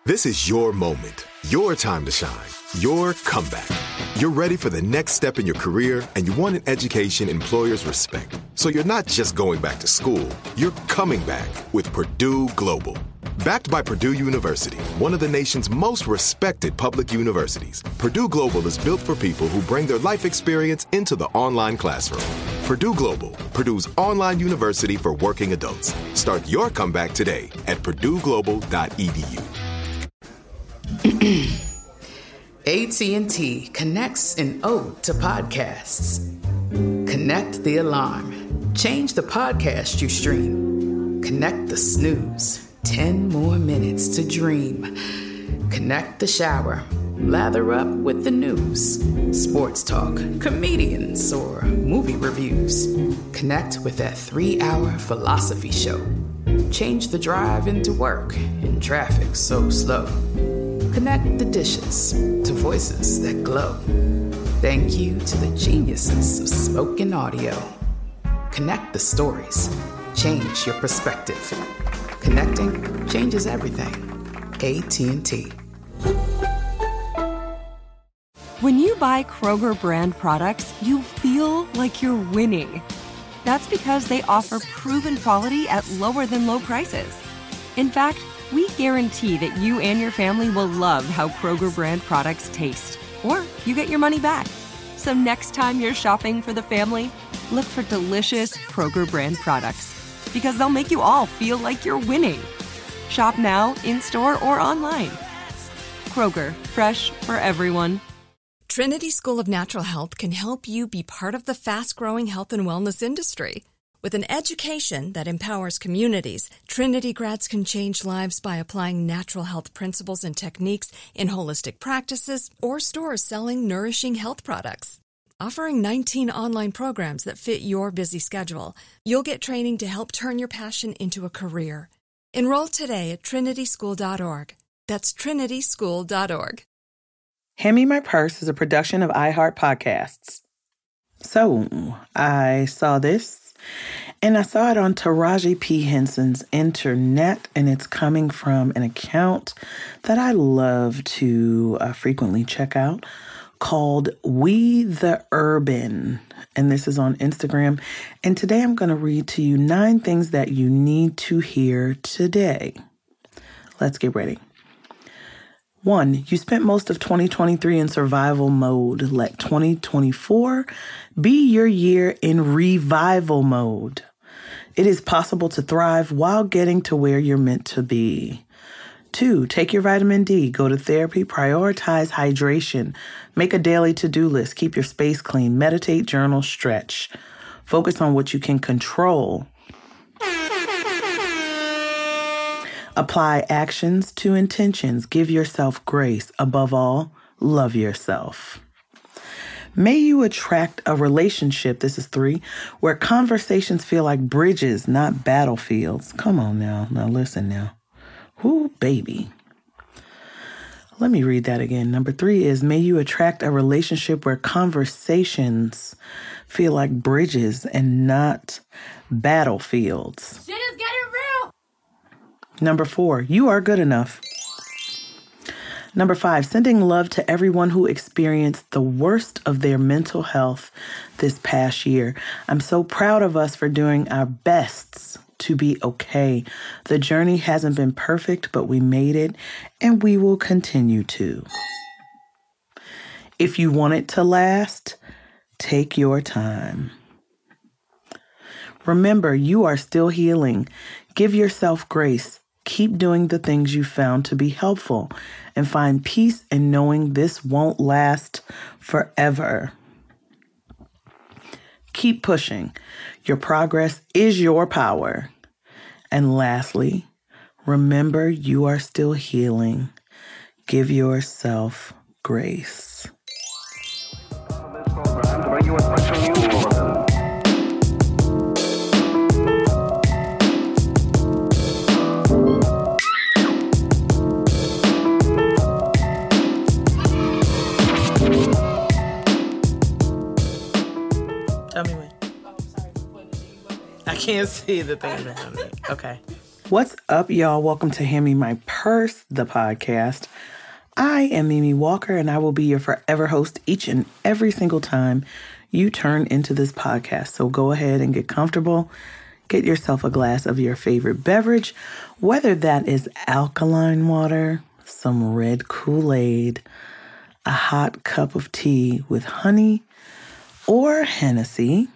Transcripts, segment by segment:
This is your moment, your time to shine, your comeback. You're ready for the next step in your career, and you want an education employers respect. So you're not just going back to school, you're coming back with Purdue Global. Backed by Purdue University, one of the nation's most respected public universities, Purdue Global is built for people who bring their life experience into the online classroom. Purdue Global, Purdue's online university for working adults. Start your comeback today at purdueglobal.edu. AT&T connects an ode to podcasts. Connect the alarm. Change the podcast you stream. Connect the snooze. 10 more minutes to dream. Connect the shower. Lather up with the news. Sports talk, comedians, or movie reviews. Connect with that 3-hour philosophy show. Change the drive into work in traffic so slow. Connect the dishes to voices that glow. Thank you to the geniuses of spoken audio. Connect the stories. Change your perspective. Connecting changes everything. AT&T. When you buy Kroger brand products, you feel like you're winning. That's because they offer proven quality at lower than low prices. In fact, we guarantee that you and your family will love how Kroger brand products taste, or you get your money back. So next time you're shopping for the family, look for delicious Kroger brand products, because they'll make you all feel like you're winning. Shop now, in-store, or online. Kroger, fresh for everyone. Trinity School of Natural Health can help you be part of the fast-growing health and wellness industry. With an education that empowers communities, Trinity grads can change lives by applying natural health principles and techniques in holistic practices or stores selling nourishing health products. Offering 19 online programs that fit your busy schedule, you'll get training to help turn your passion into a career. Enroll today at trinityschool.org. That's trinityschool.org. Hand Me My Purse is a production of iHeart Podcasts. So, I saw this, and I saw it on Taraji P. Henson's internet, and it's coming from an account that I love to frequently check out called We the Urban, and this is on Instagram. And today I'm going to read to you 9 things that you need to hear today. Let's get ready. 1, you spent most of 2023 in survival mode. Let 2024 be your year in revival mode. It is possible to thrive while getting to where you're meant to be. 2, take your vitamin D, go to therapy, prioritize hydration, make a daily to-do list, keep your space clean, meditate, journal, stretch. Focus on what you can control. Apply actions to intentions. Give yourself grace. Above all, love yourself. May you attract a relationship, this is 3, where conversations feel like bridges, not battlefields. Come on now. Now listen now. Ooh, baby. Let me read that again. Number 3 is, may you attract a relationship where conversations feel like bridges and not battlefields. Shit is getting real. Number 4, you are good enough. Number 5, sending love to everyone who experienced the worst of their mental health this past year. I'm so proud of us for doing our bests to be okay. The journey hasn't been perfect, but we made it, and we will continue to. If you want it to last, take your time. Remember, you are still healing. Give yourself grace. Keep doing the things you found to be helpful, and find peace in knowing this won't last forever. Keep pushing. Your progress is your power. And lastly, remember you are still healing. Give yourself grace. Tell me when. I can't see the thing around me. Okay. What's up, y'all? Welcome to Hand Me My Purse, the podcast. I am Mimi Walker, and I will be your forever host each and every single time you turn into this podcast. So go ahead and get comfortable. Get yourself a glass of your favorite beverage, whether that is alkaline water, some red Kool-Aid, a hot cup of tea with honey, or Hennessy.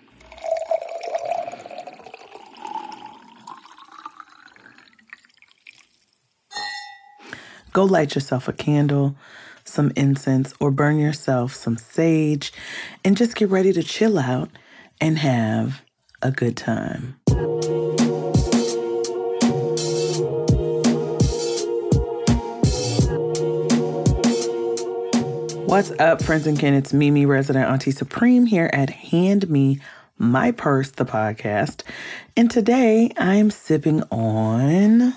Go light yourself a candle, some incense, or burn yourself some sage, and just get ready to chill out and have a good time. What's up, friends and kin? It's Mimi, Resident Auntie Supreme, here at Hand Me My Purse, the podcast. And today I'm sipping on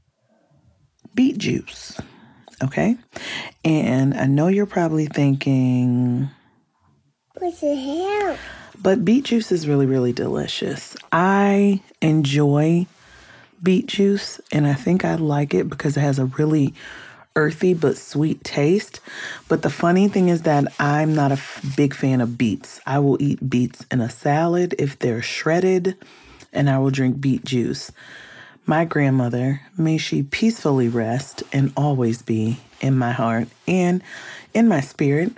beet juice, okay? And I know you're probably thinking, what the hell? But beet juice is really, really delicious. I enjoy beet juice, and I think I like it because it has a really earthy but sweet taste. But the funny thing is that I'm not a big fan of beets. I will eat beets in a salad if they're shredded, and I will drink beet juice. My grandmother, may she peacefully rest and always be in my heart and in my spirit,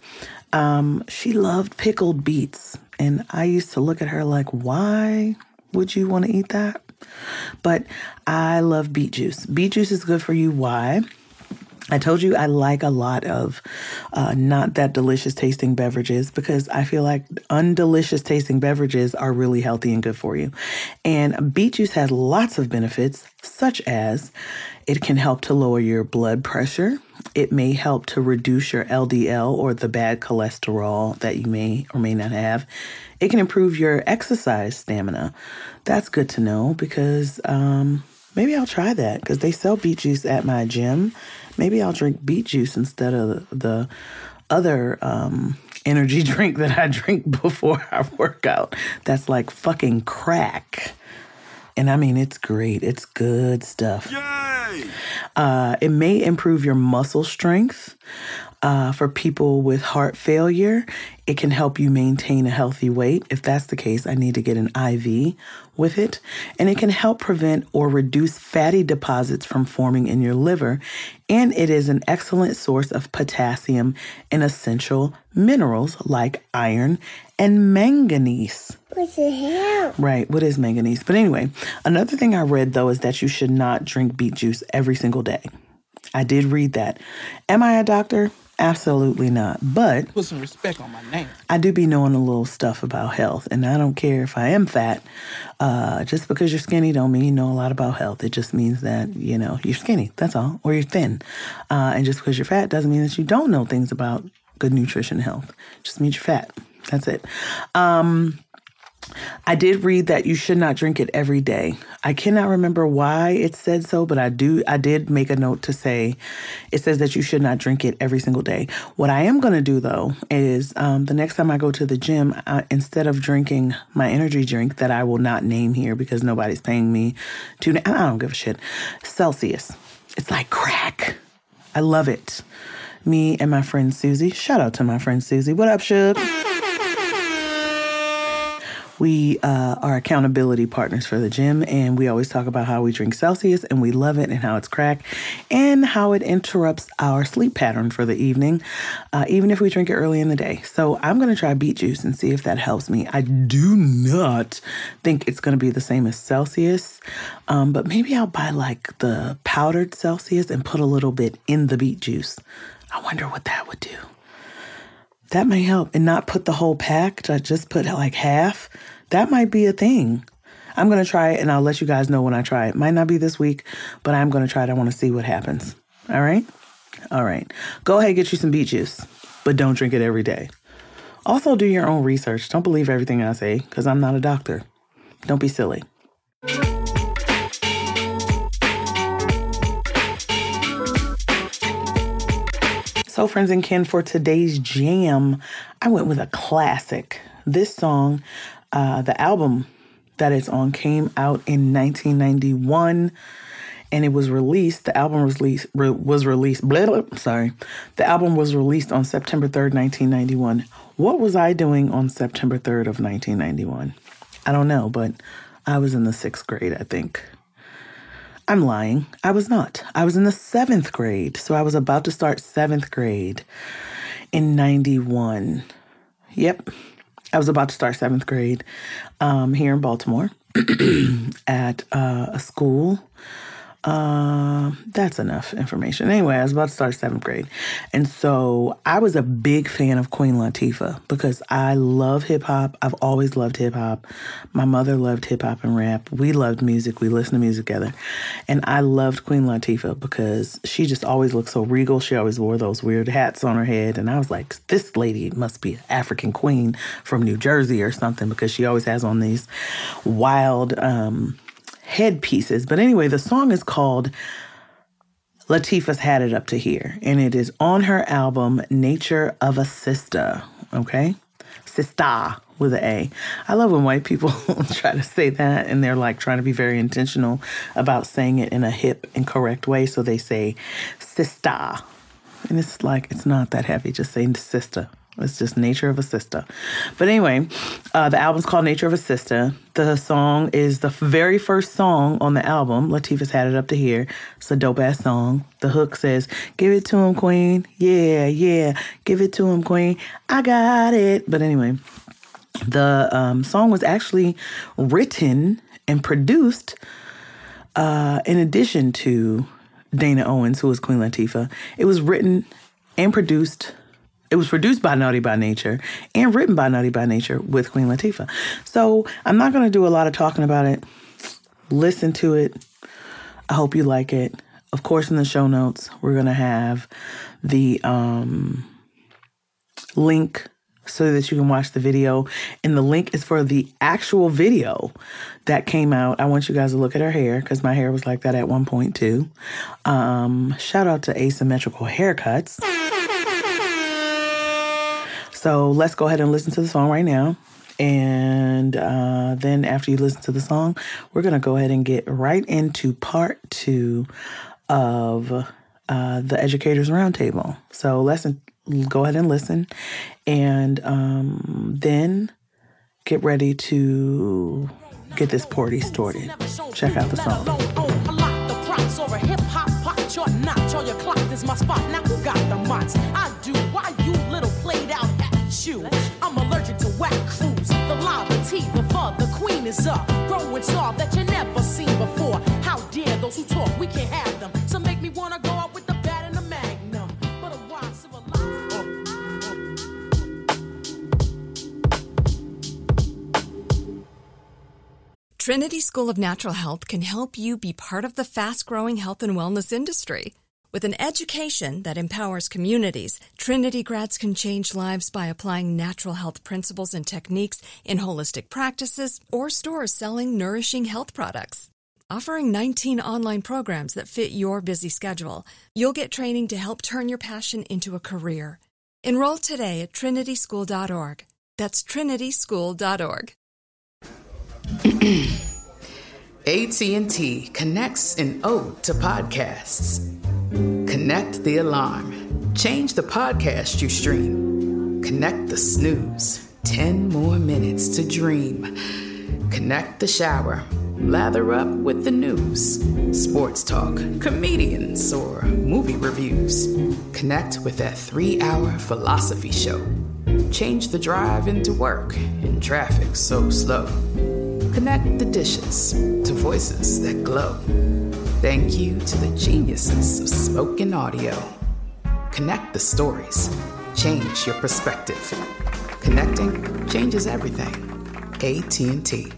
she loved pickled beets. And I used to look at her like, why would you want to eat that? But I love beet juice. Beet juice is good for you. Why? I told you I like a lot of not that delicious tasting beverages because I feel like undelicious tasting beverages are really healthy and good for you. And beet juice has lots of benefits, such as it can help to lower your blood pressure. It may help to reduce your LDL, or the bad cholesterol that you may or may not have. It can improve your exercise stamina. That's good to know because maybe I'll try that because they sell beet juice at my gym. Maybe I'll drink beet juice instead of the other energy drink that I drink before I work out. That's like fucking crack. And I mean, it's great. It's good stuff. Yay! It may improve your muscle strength. For people with heart failure, it can help you maintain a healthy weight. If that's the case, I need to get an IV with it. And it can help prevent or reduce fatty deposits from forming in your liver. And it is an excellent source of potassium and essential minerals like iron and manganese. What the hell? Right, what is manganese? But anyway, another thing I read, though, is that you should not drink beet juice every single day. I did read that. Am I a doctor? Absolutely not. But put some respect on my name. I do be knowing a little stuff about health, and I don't care if I am fat. Just because you're skinny don't mean you know a lot about health. It just means that, you know, you're skinny. That's all. Or you're thin. And just because you're fat doesn't mean that you don't know things about good nutrition and health. It just means you're fat. That's it. I did read that you should not drink it every day. I cannot remember why it said so, but I did make a note to say it says that you should not drink it every single day. What I am going to do, though, is the next time I go to the gym, instead of drinking my energy drink that I will not name here because nobody's paying me to, I don't give a shit, Celsius. It's like crack. I love it. Me and my friend Susie. Shout out to my friend Susie. What up, Shug? We are accountability partners for the gym, and we always talk about how we drink Celsius and we love it and how it's crack and how it interrupts our sleep pattern for the evening, even if we drink it early in the day. So I'm going to try beet juice and see if that helps me. I do not think it's going to be the same as Celsius, but maybe I'll buy like the powdered Celsius and put a little bit in the beet juice. I wonder what that would do. That may help, and not put the whole pack, just put like half. That might be a thing. I'm going to try it, and I'll let you guys know when I try it. Might not be this week, but I'm going to try it. I want to see what happens. All right? All right. Go ahead and get you some beet juice, but don't drink it every day. Also, do your own research. Don't believe everything I say, because I'm not a doctor. Don't be silly. So, friends and kin, for today's jam, I went with a classic. This song, the album that it's on, came out in 1991. and it was released. The album was released. The album was released on September 3rd, 1991. What was I doing on September 3rd of 1991? I don't know, but I was in the 6th grade, I think. I'm lying. I was not. I was in the 7th grade. So I was about to start 7th grade in 91. Yep. I was about to start 7th grade here in Baltimore at a school. That's enough information. Anyway, I was about to start 7th grade. And so I was a big fan of Queen Latifah because I love hip hop. I've always loved hip hop. My mother loved hip hop and rap. We loved music. We listened to music together. And I loved Queen Latifah because she just always looked so regal. She always wore those weird hats on her head. And I was like, this lady must be an African queen from New Jersey or something because she always has on these wild, headpieces. But anyway, the song is called Latifah's Had It Up to Here, and it is on her album Nature of a Sister. Okay? Sister with an A. I love when white people try to say that and they're like trying to be very intentional about saying it in a hip and correct way. So they say sister. And it's like, it's not that heavy. Just saying sister. It's just Nature of a Sister. But anyway, the album's called Nature of a Sister. The song is the very first song on the album. Latifah's Had It Up to Here. It's a dope-ass song. The hook says, give it to him, queen. Yeah, yeah. Give it to him, queen. I got it. But anyway, the song was actually written and produced in addition to Dana Owens, who was Queen Latifah. It was written and produced. It was produced by Naughty by Nature and written by Naughty by Nature with Queen Latifah. So I'm not going to do a lot of talking about it. Listen to it. I hope you like it. Of course, in the show notes, we're going to have the link so that you can watch the video. And the link is for the actual video that came out. I want you guys to look at her hair because my hair was like that at one point too. Shout out to Asymmetrical Haircuts. So let's go ahead and listen to the song right now. And then after you listen to the song, we're going to go ahead and get right into part 2 of the Educators Roundtable. So let's go ahead and listen. And then get ready to get this party started. Check out the song. Or a hip-hop pot, your notch, or your clock is my spot. Now who got the mots? I do. Why you little played out attitude? I'm allergic to whack crews. The lava tea, the fur, the queen is up. Growing star that you never seen before. How dare those who talk, we can't have them. So make me wanna go out with the bat and the magnum. But a wise civilized. Trinity School of Natural Health can help you be part of the fast-growing health and wellness industry. With an education that empowers communities, Trinity grads can change lives by applying natural health principles and techniques in holistic practices or stores selling nourishing health products. Offering 19 online programs that fit your busy schedule, you'll get training to help turn your passion into a career. Enroll today at trinityschool.org. That's trinityschool.org. AT&T connects an ode to podcasts. Connect the alarm. Change the podcast you stream. Connect the snooze. 10 more minutes to dream. Connect the shower. Lather up with the news. Sports talk, comedians, or movie reviews. Connect with that 3-hour philosophy show. Change the drive into work in traffic so slow. Connect the dishes to voices that glow. Thank you to the geniuses of spoken audio. Connect the stories. Change your perspective. Connecting changes everything. AT&T.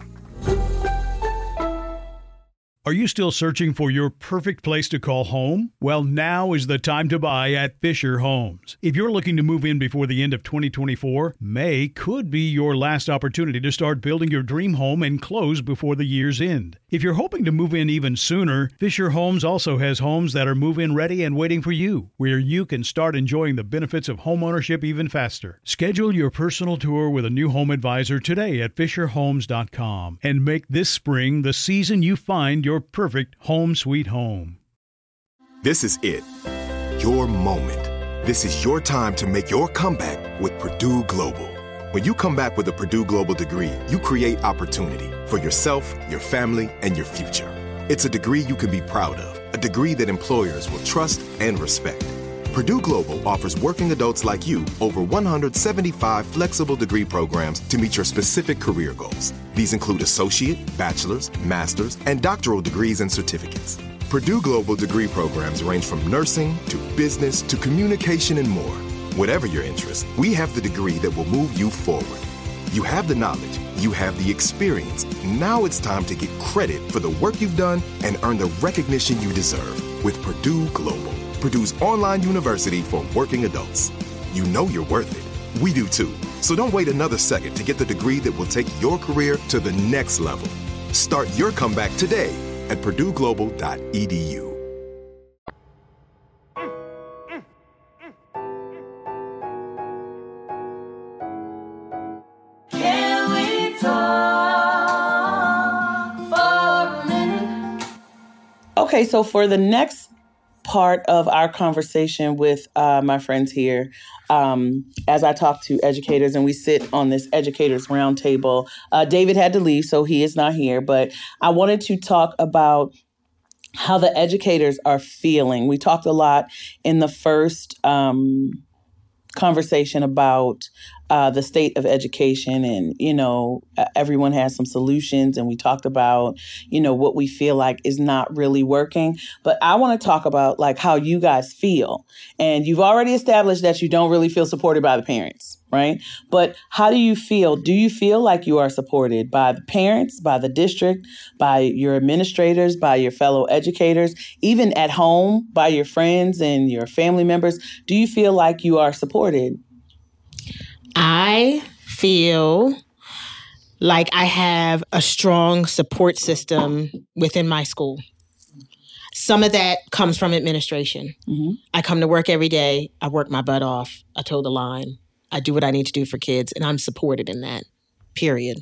Are you still searching for your perfect place to call home? Well, now is the time to buy at Fisher Homes. If you're looking to move in before the end of 2024, May could be your last opportunity to start building your dream home and close before the year's end. If you're hoping to move in even sooner, Fisher Homes also has homes that are move-in ready and waiting for you, where you can start enjoying the benefits of homeownership even faster. Schedule your personal tour with a new home advisor today at FisherHomes.com and make this spring the season you find your your perfect home sweet home. This is it. Your moment. This is your time to make your comeback with Purdue Global. When you come back with a Purdue Global degree, you create opportunity for yourself, your family, and your future. It's a degree you can be proud of, a degree that employers will trust and respect. Purdue Global offers working adults like you over 175 flexible degree programs to meet your specific career goals. These include associate, bachelor's, master's, and doctoral degrees and certificates. Purdue Global degree programs range from nursing to business to communication and more. Whatever your interest, we have the degree that will move you forward. You have the knowledge, you have the experience. Now it's time to get credit for the work you've done and earn the recognition you deserve with Purdue Global, Purdue's online university for working adults. You know you're worth it. We do too. So don't wait another second to get the degree that will take your career to the next level. Start your comeback today at purdueglobal.edu. Okay, so for the next part of our conversation with my friends here, as I talk to educators and we sit on this educators roundtable, David had to leave, so he is not here, but I wanted to talk about how the educators are feeling. We talked a lot in the first conversation about the state of education, and everyone has some solutions, and we talked about what we feel like is not really working. But I want to talk about like how you guys feel, and you've already established that you don't really feel supported by the parents, right? But how do you feel? Do you feel like you are supported by the parents, by the district, by your administrators, by your fellow educators, even at home, by your friends and your family members? Do you feel like you are supported? I feel like I have a strong support system within my school. Some of that comes from administration. Mm-hmm. I come to work every day. I work my butt off. I toe the line. I do what I need to do for kids, and I'm supported in that, period.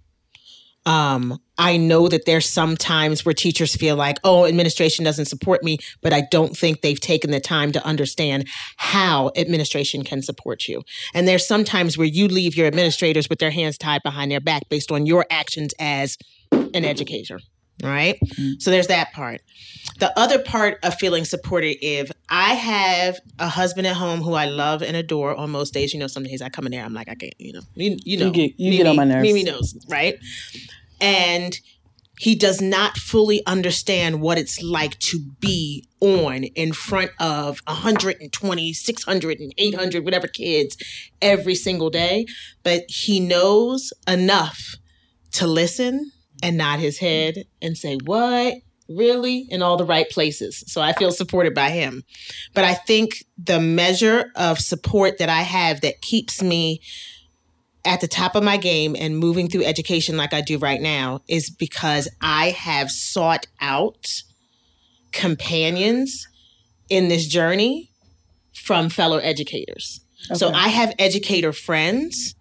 I know that there's some times where teachers feel like, oh, administration doesn't support me, but I don't think they've taken the time to understand how administration can support you. And there's some times where you leave your administrators with their hands tied behind their back based on your actions as an educator. All right. Mm-hmm. So there's that part. The other part of feeling supported, if I have a husband at home who I love and adore on most days, some days I come in there, I'm like, I can't, you get on my nerves. Mimi knows, right? And he does not fully understand what it's like to be on in front of 120, 600, and 800, whatever kids every single day. But he knows enough to listen and nod his head and say, what? Really? In all the right places. So I feel supported by him. But I think the measure of support that I have that keeps me at the top of my game and moving through education like I do right now is because I have sought out companions in this journey from fellow educators. Okay. So I have educator friends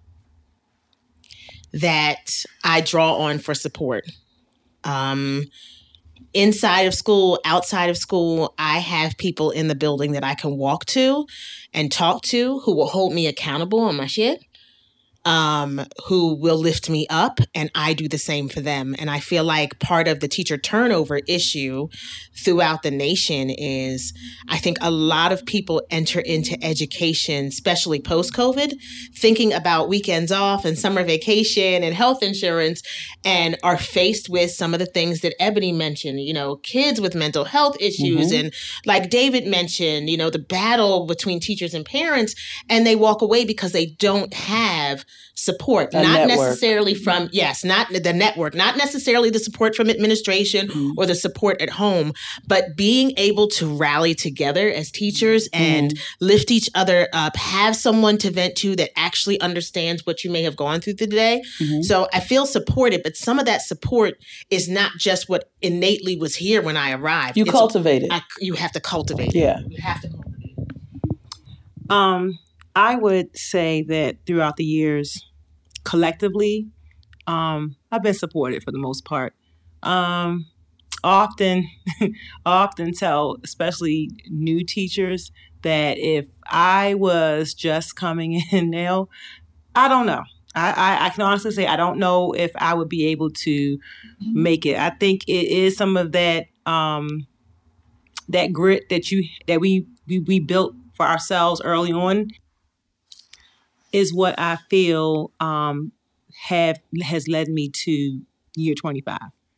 that I draw on for support. Inside of school, outside of school, I have people in the building that I can walk to and talk to who will hold me accountable on my shit. Who will lift me up, and I do the same for them. And I feel like part of the teacher turnover issue throughout the nation is I think a lot of people enter into education, especially post-COVID, thinking about weekends off and summer vacation and health insurance, and are faced with some of the things that Ebony mentioned, kids with mental health issues. Mm-hmm. And like David mentioned, the battle between teachers and parents, and they walk away because they don't have support, not necessarily from, not the network, not necessarily the support from administration or the support at home, but being able to rally together as teachers and lift each other up, have someone to vent to that actually understands what you may have gone through today. Mm-hmm. So I feel supported, but some of that support is not just what innately was here when I arrived. You cultivate it. You have to cultivate it. Yeah. You have to cultivate it. I would say that throughout the years, collectively, I've been supported for the most part. often tell, especially new teachers, that if I was just coming in now, I don't know. I can honestly say I don't know if I would be able to make it. I think it is some of that that grit that we built for ourselves early on is what I feel has led me to year 25.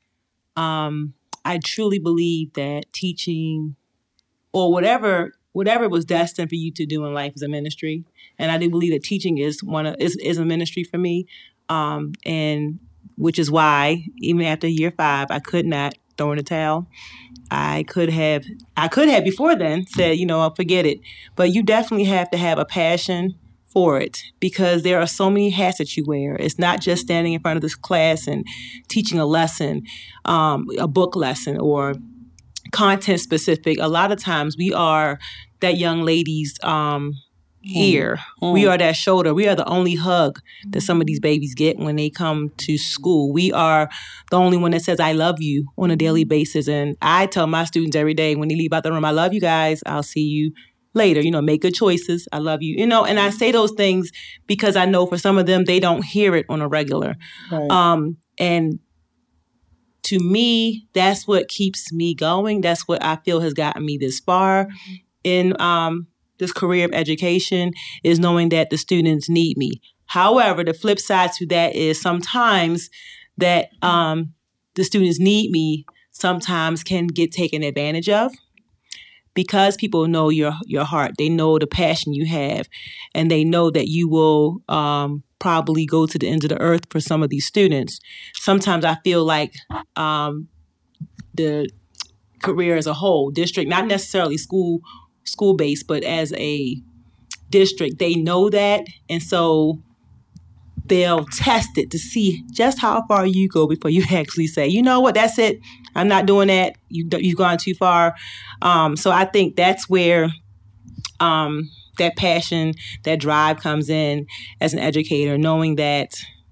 I truly believe that teaching or whatever was destined for you to do in life is a ministry. And I do believe that teaching is a ministry for me. And which is why even after year 5, I could not throw in the towel. I could have before then said, I'll forget it. But you definitely have to have a passion for it because there are so many hats that you wear. It's not just standing in front of this class and teaching a lesson, a book lesson or content specific. A lot of times we are that young lady's ear. We are that shoulder. We are the only hug that some of these babies get when they come to school. We are the only one that says, I love you on a daily basis. And I tell my students every day when they leave out the room, I love you guys. I'll see you later. Make good choices. I love you. And I say those things because I know for some of them, they don't hear it on a regular. Right. And to me, that's what keeps me going. That's what I feel has gotten me this far in this career of education is knowing that the students need me. However, the flip side to that is sometimes that the students need me sometimes can get taken advantage of because people know your heart. They know the passion you have, and they know that you will probably go to the ends of the earth for some of these students. Sometimes I feel like the career as a whole, district, not necessarily school-based, but as a district, they know that. And so they'll test it to see just how far you go before you actually say, you know what, that's it. I'm not doing that. You've gone too far. So I think that's where that passion, that drive comes in as an educator, knowing that,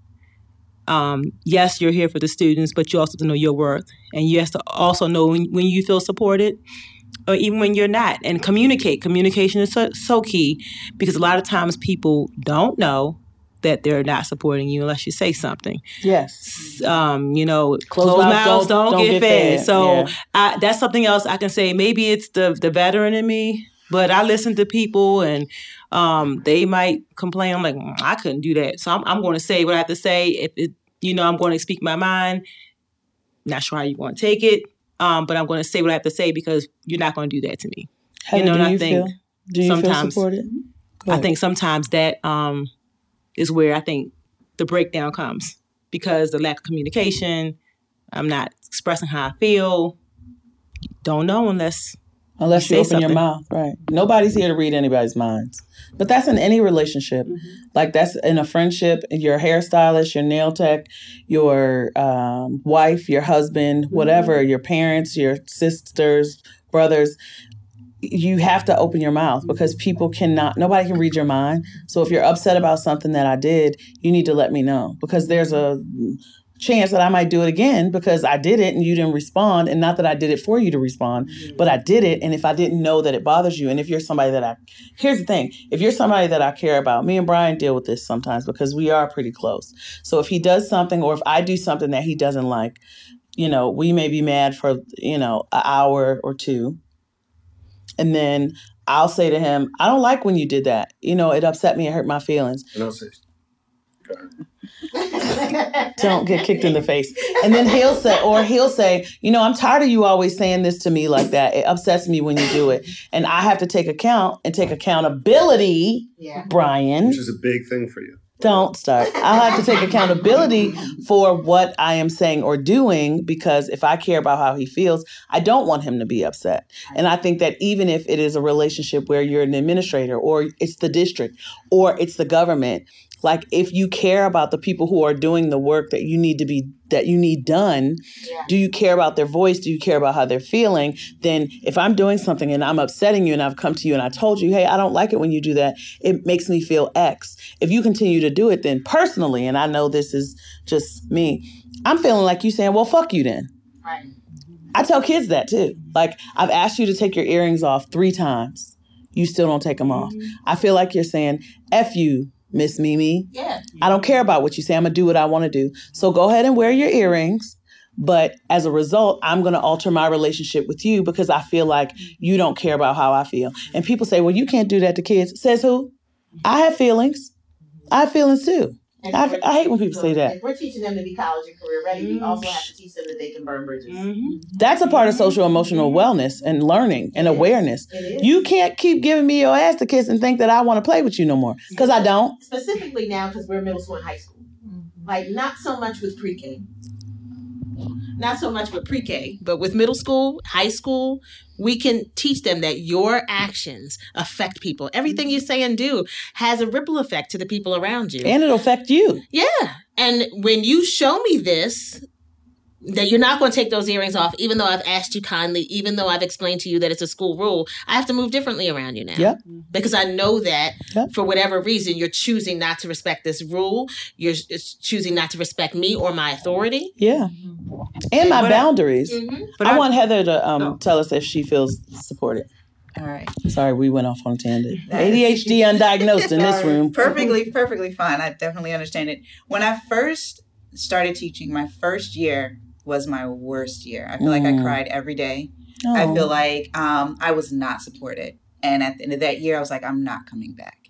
yes, you're here for the students, but you also have to know your worth. And you have to also know when you feel supported or even when you're not. And communication is so key because a lot of times people don't know that they're not supporting you unless you say something. Yes. Closed mouths don't get fed. So yeah. That's something else I can say. Maybe it's the veteran in me, but I listen to people and they might complain. I'm like, I couldn't do that. So I'm going to say what I have to say. If I'm going to speak my mind. Not sure how you want to take it, but I'm going to say what I have to say because you're not going to do that to me. Do you feel supported? I think sometimes that is where I think the breakdown comes because the lack of communication. I'm not expressing how I feel. Don't know unless you open something. Your mouth, right? Nobody's here to read anybody's minds. But that's in any relationship. Mm-hmm. Like that's in a friendship, your hairstylist, your nail tech, your wife, your husband, whatever, your parents, your sisters, brothers. You have to open your mouth because nobody can read your mind. So if you're upset about something that I did, you need to let me know because there's a chance that I might do it again because I did it and you didn't respond. And not that I did it for you to respond, but I did it. And if I didn't know that it bothers you, and if you're somebody here's the thing, if you're somebody that I care about, me and Brian deal with this sometimes because we are pretty close. So if he does something or if I do something that he doesn't like, we may be mad for, an hour or two. And then I'll say to him, I don't like when you did that. It upset me. It hurt my feelings. And I'll say, go ahead. Don't get kicked in the face. And then he'll say, I'm tired of you always saying this to me like that. It upsets me when you do it. And I have to take accountability, Brian. Which is a big thing for you. Don't start. I'll have to take accountability for what I am saying or doing because if I care about how he feels, I don't want him to be upset. And I think that even if it is a relationship where you're an administrator or it's the district or it's the government, like if you care about the people who are doing the work that you need done, do you care about their voice? Do you care about how they're feeling? Then if I'm doing something and I'm upsetting you and I've come to you and I told you, hey, I don't like it when you do that. It makes me feel X. If you continue to do it, then personally, and I know this is just me, I'm feeling like you saying, well, fuck you then. Right. I tell kids that too. Like, I've asked you to take your earrings off 3 times. You still don't take them off. I feel like you're saying, F you, Miss Mimi. Yeah. I don't care about what you say. I'm going to do what I want to do. So go ahead and wear your earrings. But as a result, I'm going to alter my relationship with you because I feel like you don't care about how I feel. And people say, well, you can't do that to kids. Says who? I have feelings. I have feelings too. I hate when people say that. If we're teaching them to be college and career ready, we also have to teach them that they can burn bridges. That's a part of social emotional wellness and learning and awareness. You can't keep giving me your ass to kiss and think that I want to play with you no more. Because I don't. Specifically now, because we're middle school and high school. Like, not so much with pre-K. Not so much with pre-K, but with middle school, high school, we can teach them that your actions affect people. Everything you say and do has a ripple effect to the people around you. And it'll affect you. Yeah. And when you show me this, that you're not going to take those earrings off, even though I've asked you kindly, even though I've explained to you that it's a school rule, I have to move differently around you now. Yep. Because I know that for whatever reason, you're choosing not to respect this rule. You're choosing not to respect me or my authority. Yeah. And my boundaries. But I want Heather to tell us if she feels supported. All right. Sorry, we went off on a tangent. ADHD undiagnosed in this room. Perfectly fine. I definitely understand it. When I first started teaching, my first year was my worst year. I feel like I cried every day. Oh. I feel like I was not supported. And at the end of that year, I was like, I'm not coming back.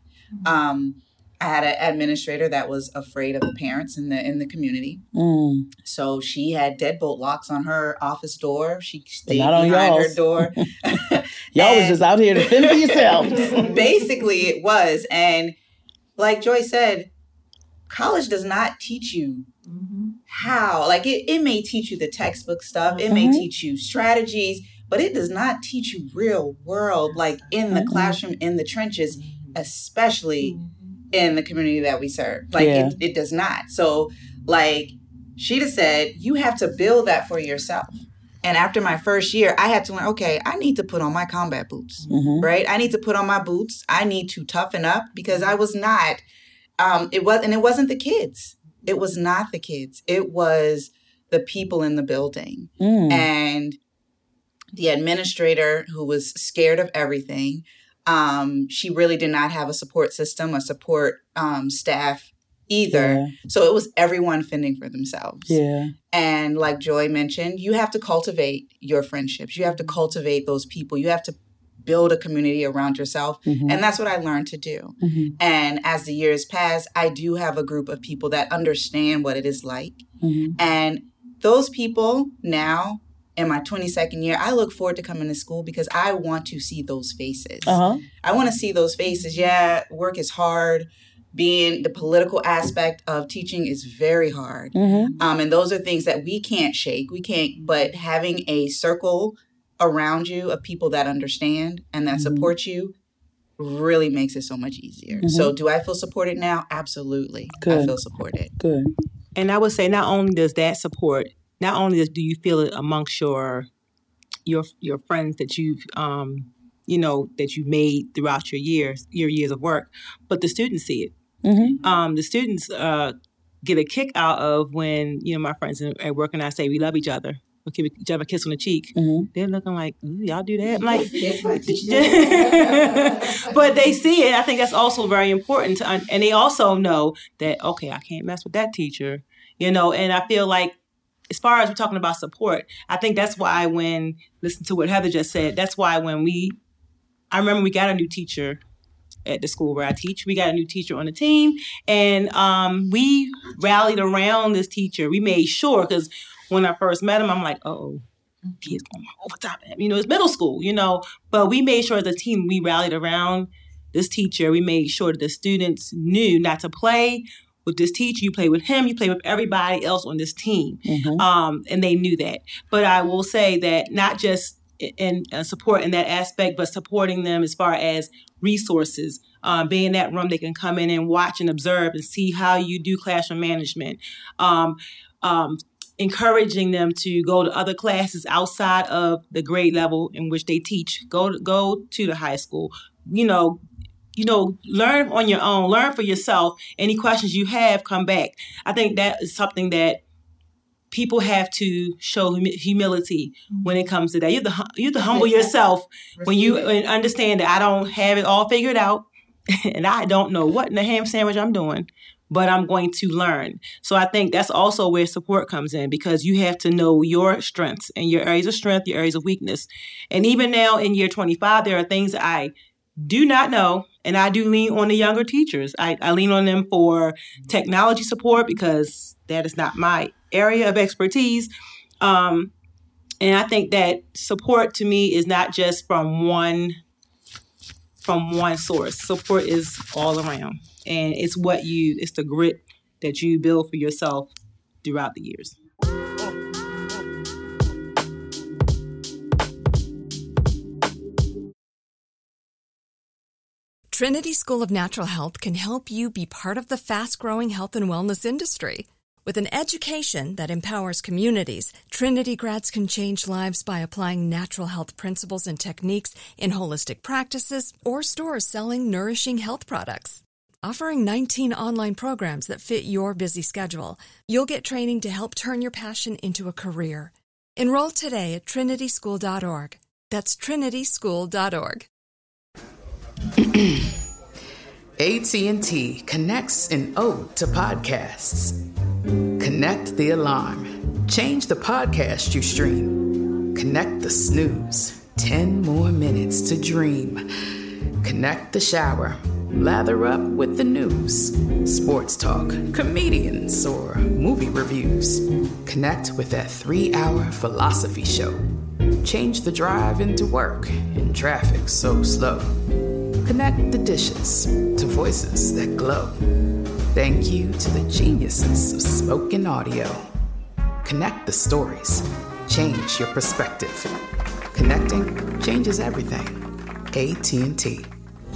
I had an administrator that was afraid of the parents in the community. So she had deadbolt locks on her office door. She stayed behind her door. Y'all was just out here to fend for yourselves. Basically, it was. And like Joy said, college does not teach you how. Like, it may teach you the textbook stuff. It may teach you strategies, but it does not teach you real world, like in the classroom, in the trenches, especially in the community that we serve. Like, it does not. So, like Sheeta said, you have to build that for yourself. And after my first year, I had to learn, okay, I need to put on my combat boots, right? I need to put on my boots. I need to toughen up because I was not, it wasn't the kids. It was not the kids. It was the people in the building. And the administrator, who was scared of everything, she really did not have a support system, a support staff either. So it was everyone fending for themselves. And like Joy mentioned, you have to cultivate your friendships. You have to cultivate those people. You have to build a community around yourself. And that's what I learned to do. And as the years pass, I do have a group of people that understand what it is like. And those people now, in my 22nd year, I look forward to coming to school because I want to see those faces. I want to see those faces. Yeah, work is hard. Being the political aspect of teaching is very hard. And those are things that we can't shake. We can't, but having a circle around you of people that understand and that support you really makes it so much easier. So do I feel supported now? Absolutely. Good. I feel supported. Good. And I would say not only does that support, not only do you feel it amongst your friends that you've that you made throughout your years of work, but the students see it. The students get a kick out of when my friends at work and I say we love each other. We give each other a kiss on the cheek. They're looking like, ooh, y'all do that? I'm like, but they see it. I think that's also very important. And they also know that, okay, I can't mess with that teacher, and I feel like, as far as we're talking about support, I think that's why listen to what Heather just said, that's why I remember we got a new teacher at the school where I teach. We got a new teacher on the team, and we rallied around this teacher. We made sure, because when I first met him, I'm like, kids going over top of him. It's middle school, But we made sure as a team, we rallied around this teacher. We made sure that the students knew not to play with this teacher. You play with him, you play with everybody else on this team. And they knew that. But I will say that not just in support in that aspect, but supporting them as far as resources, being in that room, they can come in and watch and observe and see how you do classroom management. Encouraging them to go to other classes outside of the grade level in which they teach. Go to the high school. Learn on your own. Learn for yourself. Any questions you have, come back. I think that is something that people have to show humility when it comes to that. You have to humble yourself when you understand that I don't have it all figured out and I don't know what in the ham sandwich I'm doing, but I'm going to learn. So I think that's also where support comes in, because you have to know your strengths and your areas of strength, your areas of weakness. And even now in year 25, there are things that I do not know, and I do lean on the younger teachers. I lean on them for technology support because that is not my area of expertise. And I think that support to me is not just from one source. Support is all around. And it's it's the grit that you build for yourself throughout the years. Trinity School of Natural Health can help you be part of the fast-growing health and wellness industry. With an education that empowers communities, Trinity grads can change lives by applying natural health principles and techniques in holistic practices or stores selling nourishing health products. Offering 19 online programs that fit your busy schedule, you'll get training to help turn your passion into a career. Enroll today at trinityschool.org. That's trinityschool.org. AT&T connects an ode to podcasts. Connect the alarm. Change the podcast you stream. Connect the snooze. 10 more minutes to dream. Connect the shower. Lather up with the news. Sports talk, comedians, or movie reviews. Connect with that 3-hour philosophy show. Change the drive into work in traffic so slow. Connect the dishes to voices that glow. Thank you to the geniuses of spoken audio. Connect the stories. Change your perspective. Connecting changes everything. AT&T.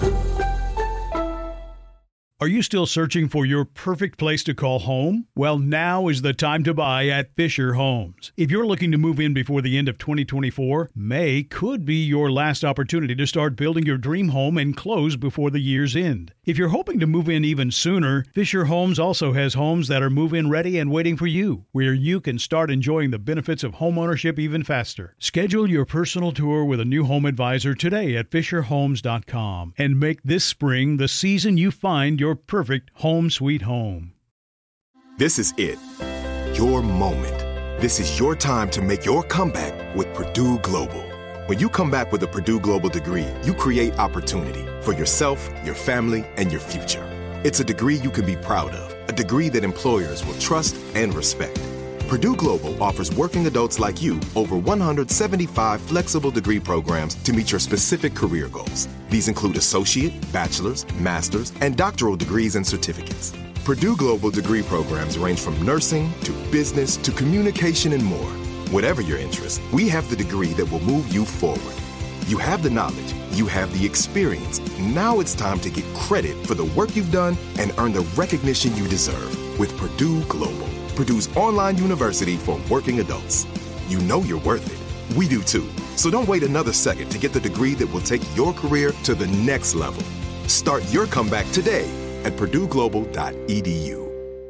Are you still searching for your perfect place to call home? Well, now is the time to buy at Fisher Homes. If you're looking to move in before the end of 2024, May could be your last opportunity to start building your dream home and close before the year's end. If you're hoping to move in even sooner, Fisher Homes also has homes that are move-in ready and waiting for you, where you can start enjoying the benefits of homeownership even faster. Schedule your personal tour with a new home advisor today at FisherHomes.com and make this spring the season you find your perfect home sweet home. This is it. Your moment. This is your time to make your comeback with Purdue Global. When you come back with a Purdue Global degree, you create opportunity for yourself, your family, and your future. It's a degree you can be proud of, a degree that employers will trust and respect. Purdue Global offers working adults like you over 175 flexible degree programs to meet your specific career goals. These include associate, bachelor's, master's, and doctoral degrees and certificates. Purdue Global degree programs range from nursing to business to communication and more. Whatever your interest, we have the degree that will move you forward. You have the knowledge, you have the experience. Now it's time to get credit for the work you've done and earn the recognition you deserve with Purdue Global, Purdue's online university for working adults. You know you're worth it. We do too. So don't wait another second to get the degree that will take your career to the next level. Start your comeback today at purdueglobal.edu.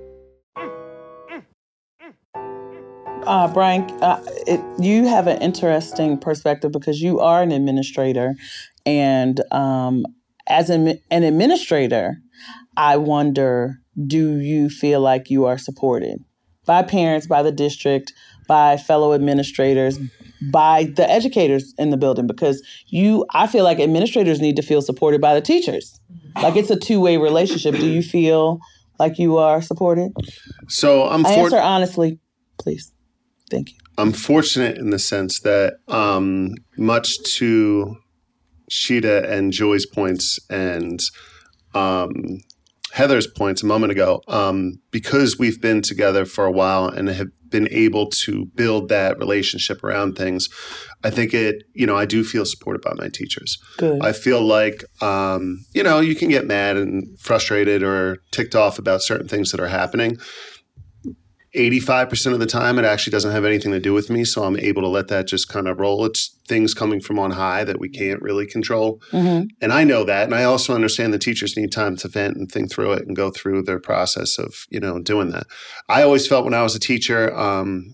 Brian, you have an interesting perspective because you are an administrator. And as an administrator, I wonder, do you feel like you are supported by parents, by the district, by fellow administrators, by the educators in the building? Because I feel like administrators need to feel supported by the teachers. Like it's a two-way relationship. Do you feel like you are supported? So answer honestly, please. Thank you. I'm fortunate in the sense that much to Sheeta and Joy's points and Heather's points a moment ago, because we've been together for a while and have been able to build that relationship around things, I think I do feel supported by my teachers. Good. I feel like, you can get mad and frustrated or ticked off about certain things that are happening. 85% of the time, it actually doesn't have anything to do with me, so I'm able to let that just kind of roll. It's things coming from on high that we can't really control. Mm-hmm. And I know that, and I also understand the teachers need time to vent and think through it and go through their process of, doing that. I always felt when I was a teacher,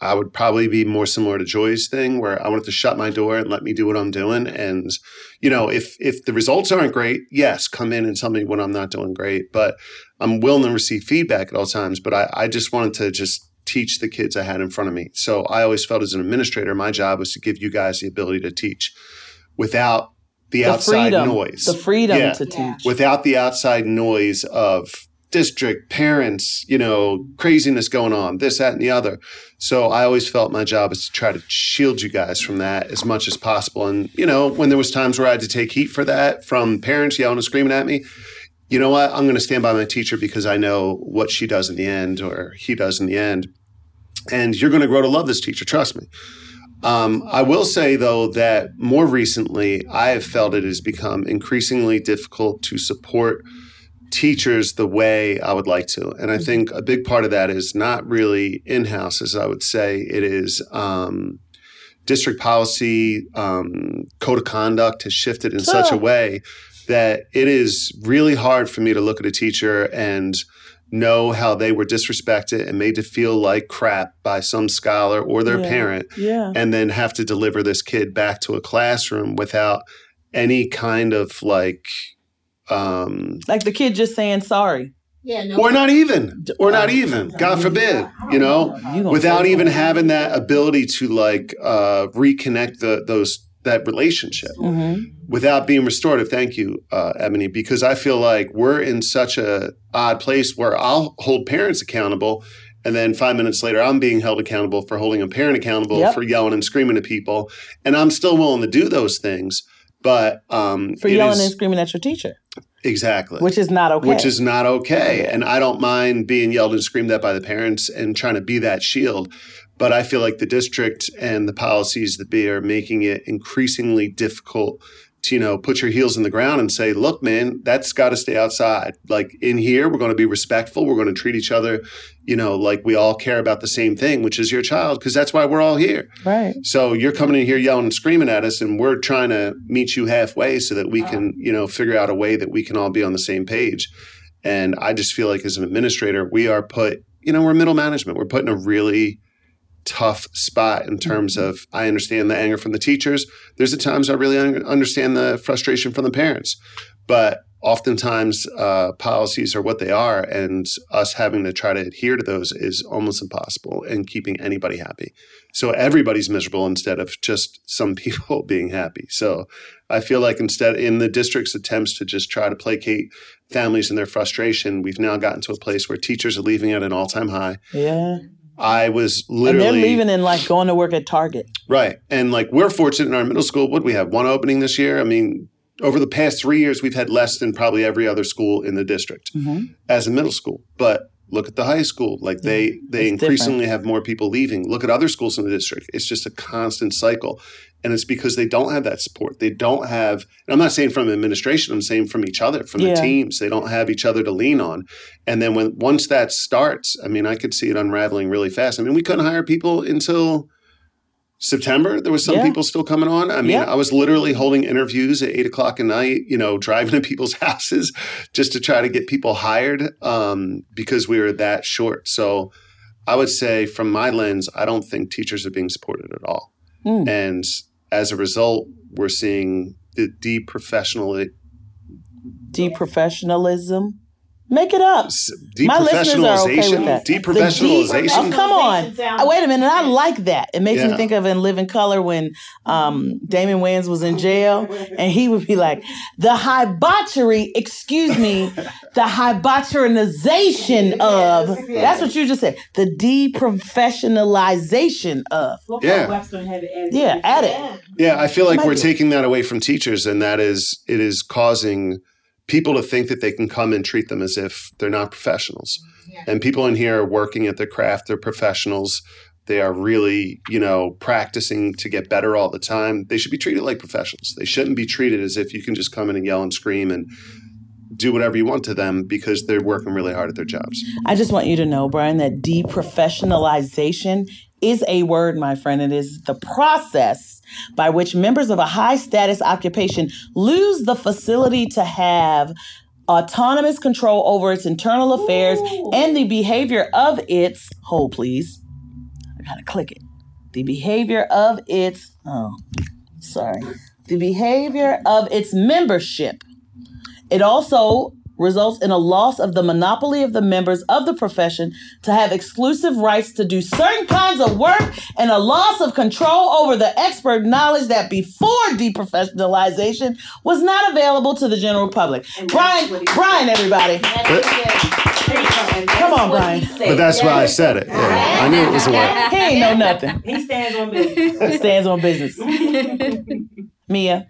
I would probably be more similar to Joy's thing, where I wanted to shut my door and let me do what I'm doing. And, you know, if the results aren't great, yes, come in and tell me when I'm not doing great. But I'm willing to receive feedback at all times. But I just wanted to just teach the kids I had in front of me. So I always felt as an administrator, my job was to give you guys the ability to teach without the outside noise. The freedom to teach. Without the outside noise of district, parents, you know, craziness going on, this, that, and the other. So I always felt my job is to try to shield you guys from that as much as possible. And, you know, when there was times where I had to take heat for that from parents yelling and screaming at me, you know what, I'm going to stand by my teacher because I know what she does in the end or he does in the end. And you're going to grow to love this teacher, trust me. I will say, though, that more recently, I have felt it has become increasingly difficult to support teachers the way I would like to. And I think a big part of that is not really in-house, as I would say. It is district policy, code of conduct has shifted in such a way that it is really hard for me to look at a teacher and know how they were disrespected and made to feel like crap by some scholar or their parent, and then have to deliver this kid back to a classroom without any kind of like the kid just saying sorry. Or not even. God forbid, you know, without even having that ability to like reconnect that relationship without being restorative. Thank you, Ebony, because I feel like we're in such a odd place where I'll hold parents accountable, and then 5 minutes later, I'm being held accountable for holding a parent accountable for yelling and screaming at people, and I'm still willing to do those things. But for yelling and screaming at your teacher. Exactly. Which is not okay. And I don't mind being yelled and screamed at by the parents and trying to be that shield. But I feel like the district and the policies that be are making it increasingly difficult to, you know, put your heels in the ground and say, look, man, that's got to stay outside. Like in here, we're going to be respectful. We're going to treat each other, you know, like we all care about the same thing, which is your child, because that's why we're all here. Right. So you're coming in here yelling and screaming at us, and we're trying to meet you halfway so that we can, you know, figure out a way that we can all be on the same page. And I just feel like as an administrator, we are put, you know, we're middle management. We're put in a really tough spot in terms of, I understand the anger from the teachers. There's the times I really understand the frustration from the parents. But oftentimes policies are what they are, and us having to try to adhere to those is almost impossible and keeping anybody happy. So everybody's miserable instead of just some people being happy. So I feel like instead, in the district's attempts to just try to placate families and their frustration, we've now gotten to a place where teachers are leaving at an all-time high. Yeah. I was literally... And they're leaving and like going to work at Target. Right. And like we're fortunate in our middle school. What, we have one opening this year? I mean, over the past 3 years, we've had less than probably every other school in the district as a middle school. But look at the high school. Like they increasingly have more people leaving. Look at other schools in the district. It's just a constant cycle. And it's because they don't have that support. They don't have, and I'm not saying from administration, I'm saying from each other, from the teams. They don't have each other to lean on. And then once that starts, I mean, I could see it unraveling really fast. I mean, we couldn't hire people until September. There was some people still coming on. I mean, I was literally holding interviews at 8 o'clock at night, you know, driving to people's houses just to try to get people hired because we were that short. So I would say from my lens, I don't think teachers are being supported at all. And as a result, we're seeing the deprofessionalism. Make it up. My listeners are okay with that. Deprofessionalization. Oh, come on. Wait a minute. I like that. It makes me think of in Living Color when Damon Wayans was in jail, and he would be like, the highbotcherization of, that's what you just said, the deprofessionalization of. Yeah, add it. Yeah, I feel like we're taking that away from teachers, and it is causing people to think that they can come and treat them as if they're not professionals. And people in here are working at their craft. They're professionals. They are really, you know, practicing to get better all the time. They should be treated like professionals. They shouldn't be treated as if you can just come in and yell and scream and do whatever you want to them because they're working really hard at their jobs. I just want you to know, Brian, that deprofessionalization is a word, my friend. It is the process by which members of a high-status occupation lose the facility to have autonomous control over its internal affairs and the behavior of its, hold please, I gotta click it. The behavior of its membership. It also results in a loss of the monopoly of the members of the profession to have exclusive rights to do certain kinds of work and a loss of control over the expert knowledge that before deprofessionalization was not available to the general public. Brian, everybody. Come on, Brian. But that's why I said it. Yeah. I knew it was a word. He ain't know nothing. He stands on business. He stands on business. Mia.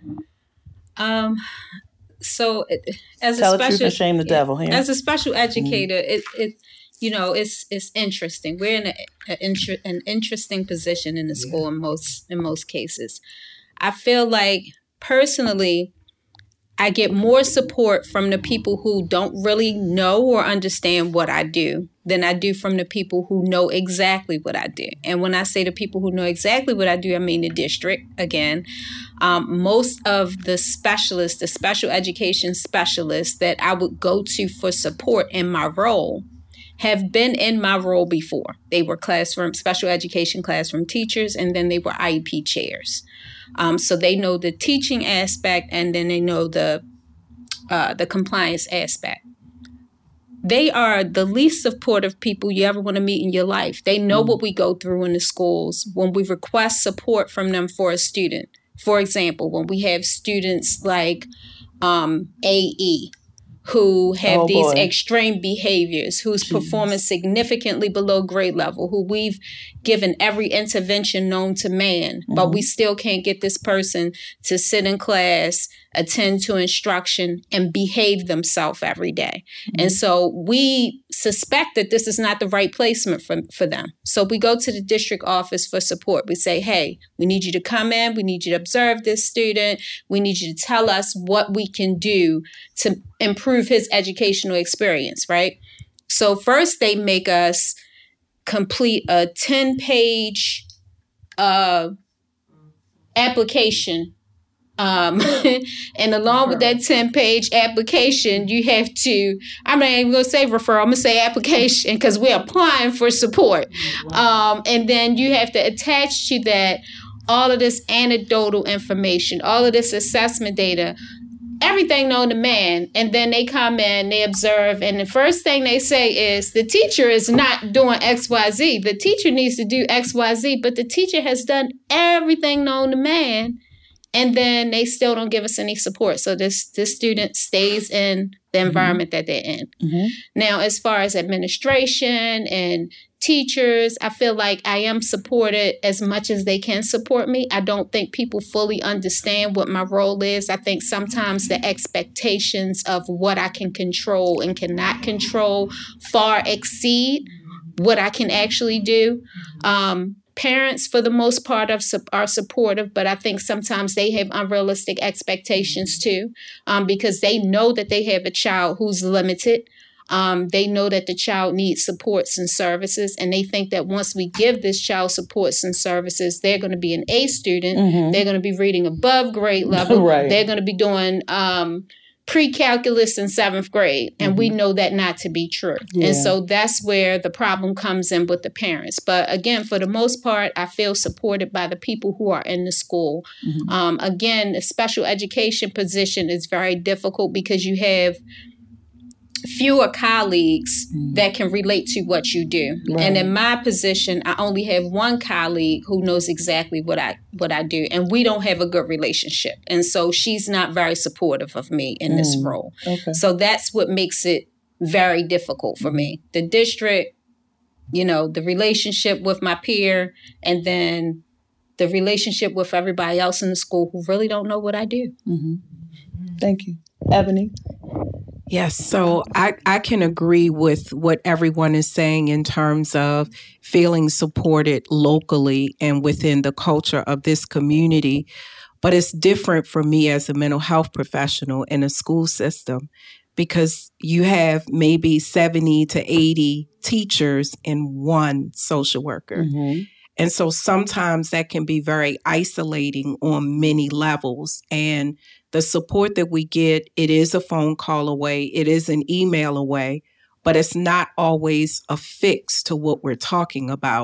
So as Tell a special, the truth and shame the devil. Here. As a special educator, it's interesting. We're in an interesting position in the school in most cases. I feel like personally, I get more support from the people who don't really know or understand what I do than I do from the people who know exactly what I do. And when I say the people who know exactly what I do, I mean the district again. Most of the specialists, the special education specialists that I would go to for support in my role have been in my role before. They were special education classroom teachers, and then they were IEP chairs. So they know the teaching aspect, and then they know the compliance aspect. They are the least supportive people you ever want to meet in your life. They know what we go through in the schools when we request support from them for a student. For example, when we have students like AE, who have these extreme behaviors, who's performing significantly below grade level, who we've given every intervention known to man, but we still can't get this person to sit in class, attend to instruction, and behave themselves every day. And so we suspect that this is not the right placement for them. So we go to the district office for support. We say, hey, we need you to come in. We need you to observe this student. We need you to tell us what we can do to improve his educational experience, right? So first they make us complete a 10-page application. And along with that 10-page application, you have to, I'm not even going to say referral, I'm going to say application because we're applying for support. And then you have to attach to that all of this anecdotal information, all of this assessment data, everything known to man. And then they come in, they observe, and the first thing they say is the teacher is not doing XYZ. The teacher needs to do XYZ, but the teacher has done everything known to man. And then they still don't give us any support. So this student stays in the environment that they're in. Now, as far as administration and teachers, I feel like I am supported as much as they can support me. I don't think people fully understand what my role is. I think sometimes the expectations of what I can control and cannot control far exceed what I can actually do. Parents, for the most part, are supportive, but I think sometimes they have unrealistic expectations too, because they know that they have a child who's limited. They know that the child needs supports and services, and they think that once we give this child supports and services, they're going to be an A student. They're going to be reading above grade level. They're going to be doing pre-calculus in 7th grade, and we know that not to be true. And so that's where the problem comes in with the parents. But again, for the most part, I feel supported by the people who are in the school. Again, the special education position is very difficult because you have fewer colleagues that can relate to what you do. And in my position, I only have one colleague who knows exactly what I do, and we don't have a good relationship. And so she's not very supportive of me in this role. So that's what makes it very difficult for me. The district, the relationship with my peer, and then the relationship with everybody else in the school who really don't know what I do. Thank you. Ebony? Yes, so I can agree with what everyone is saying in terms of feeling supported locally and within the culture of this community. But it's different for me as a mental health professional in a school system because you have maybe 70 to 80 teachers and one social worker. And so sometimes that can be very isolating on many levels. And the support that we get, it is a phone call away, it is an email away, but it's not always a fix to what we're talking about.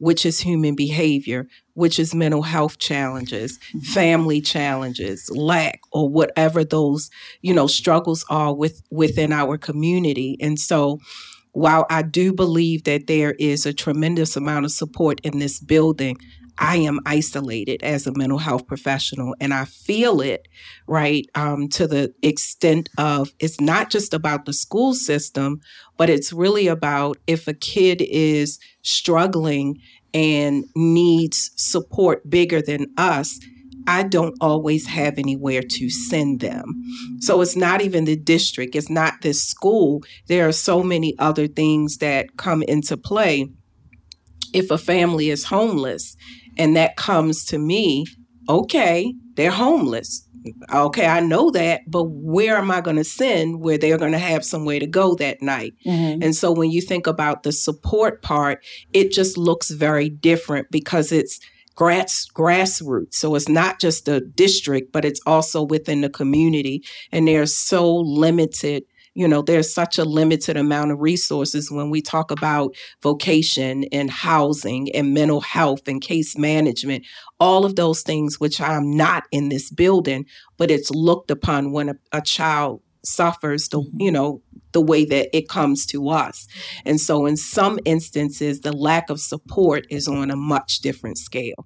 which is human behavior, which is mental health challenges, family challenges, lack, or whatever those, struggles are within our community. And so while I do believe that there is a tremendous amount of support in this building, I am isolated as a mental health professional, and I feel it, right, to the extent of it's not just about the school system, but it's really about if a kid is struggling and needs support bigger than us, I don't always have anywhere to send them. So it's not even the district, it's not this school. There are so many other things that come into play. If a family is homeless and that comes to me, okay, they're homeless. Okay, I know that, but where am I going to send where they're going to have somewhere to go that night? Mm-hmm. And so when you think about the support part, it just looks very different because it's grassroots. So it's not just the district, but it's also within the community. And they're so limited. There's such a limited amount of resources when we talk about vocation and housing and mental health and case management, all of those things, which I'm not in this building, but it's looked upon when a child suffers the way that it comes to us. And so in some instances, the lack of support is on a much different scale.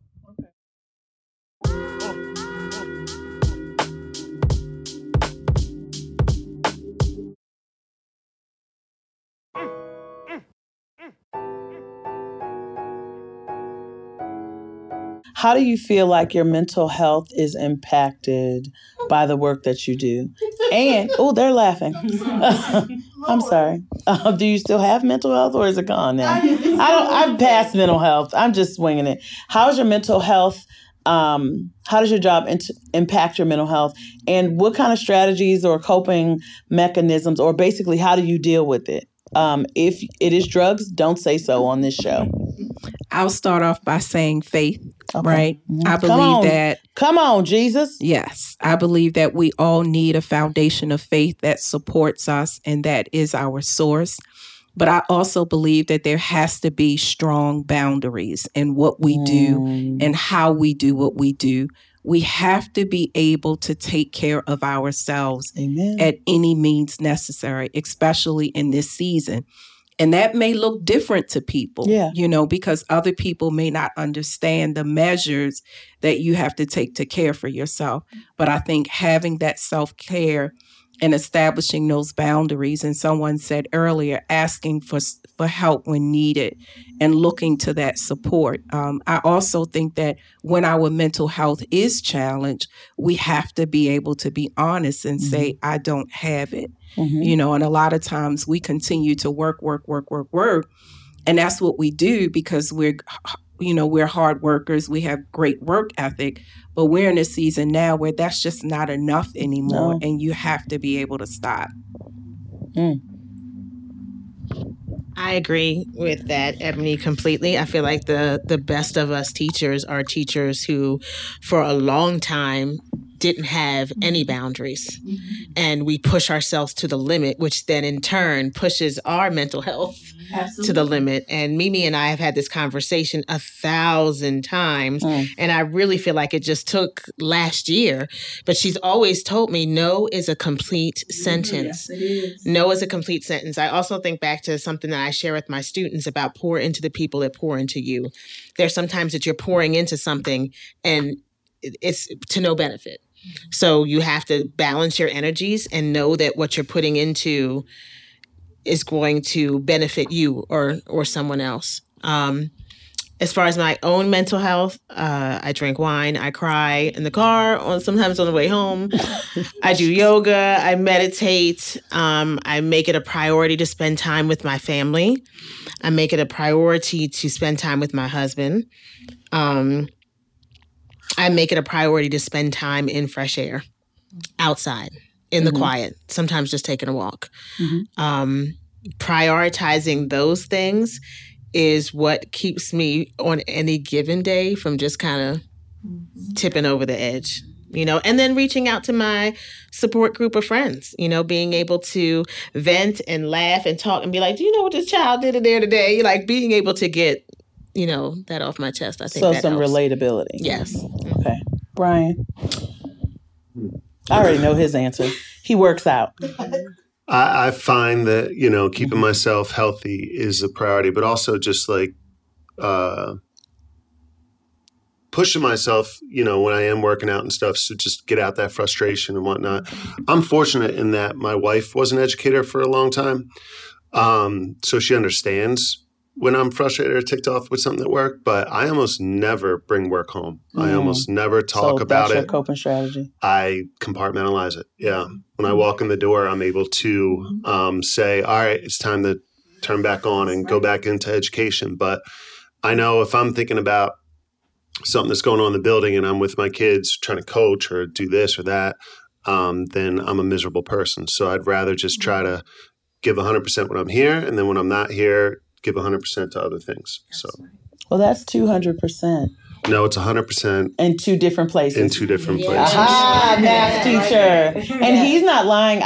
How do you feel like your mental health is impacted by the work that you do? And, they're laughing. I'm sorry. Do you still have mental health or is it gone now? I've passed mental health. I'm just swinging it. How's your mental health? How does your job impact your mental health? And what kind of strategies or coping mechanisms, or basically how do you deal with it? If it is drugs, don't say so on this show. I'll start off by saying faith, right? I believe that. Come on, Jesus. Yes. I believe that we all need a foundation of faith that supports us, and that is our source. But I also believe that there has to be strong boundaries in what we do and how we do what we do. We have to be able to take care of ourselves at any means necessary, especially in this season. And that may look different to people, because other people may not understand the measures that you have to take to care for yourself. But I think having that self-care and establishing those boundaries, and someone said earlier, asking for help when needed and looking to that support. I also think that when our mental health is challenged, we have to be able to be honest and say, I don't have it. And a lot of times we continue to work. And that's what we do because we're hard workers. We have great work ethic, but we're in a season now where that's just not enough anymore. And you have to be able to stop. I agree with that, Ebony, completely. I feel like the best of us teachers are teachers who, for a long time, didn't have any boundaries. And we push ourselves to the limit, which then in turn pushes our mental health to the limit. And Mimi and I have had this conversation 1,000 times. And I really feel like it just took last year. But she's always told me no is a complete sentence. Yes, it is. No is a complete sentence. I also think back to something that I share with my students about pour into the people that pour into you. There's sometimes that you're pouring into something and it's to no benefit. So you have to balance your energies and know that what you're putting into is going to benefit you or someone else. As far as my own mental health, I drink wine, I cry in the car, sometimes on the way home. I do yoga, I meditate. I make it a priority to spend time with my family. I make it a priority to spend time with my husband. I make it a priority to spend time in fresh air, outside, in the quiet, sometimes just taking a walk. Prioritizing those things is what keeps me on any given day from just kind of tipping over the edge, and then reaching out to my support group of friends, being able to vent and laugh and talk and be like, do you know what this child did there today? Like being able to get that off my chest. I think so that some helps. relatability. Yes. Okay. Brian. I already know his answer. He works out. I find that, keeping myself healthy is a priority, but also just like pushing myself, when I am working out and stuff, so just get out that frustration and whatnot. I'm fortunate in that my wife was an educator for a long time. So she understands when I'm frustrated or ticked off with something at work, but I almost never bring work home. I almost never talk about that's your it. coping strategy. I compartmentalize it. Yeah. When I walk in the door, I'm able to say, all right, it's time to turn back on and go back into education. But I know if I'm thinking about something that's going on in the building and I'm with my kids trying to coach or do this or that, then I'm a miserable person. So I'd rather just try to give 100% when I'm here. And then when I'm not here, give 100% to other things. So, well, that's 200%. No, it's 100% in two different places. In two different places. Aha, math teacher, and he's not lying.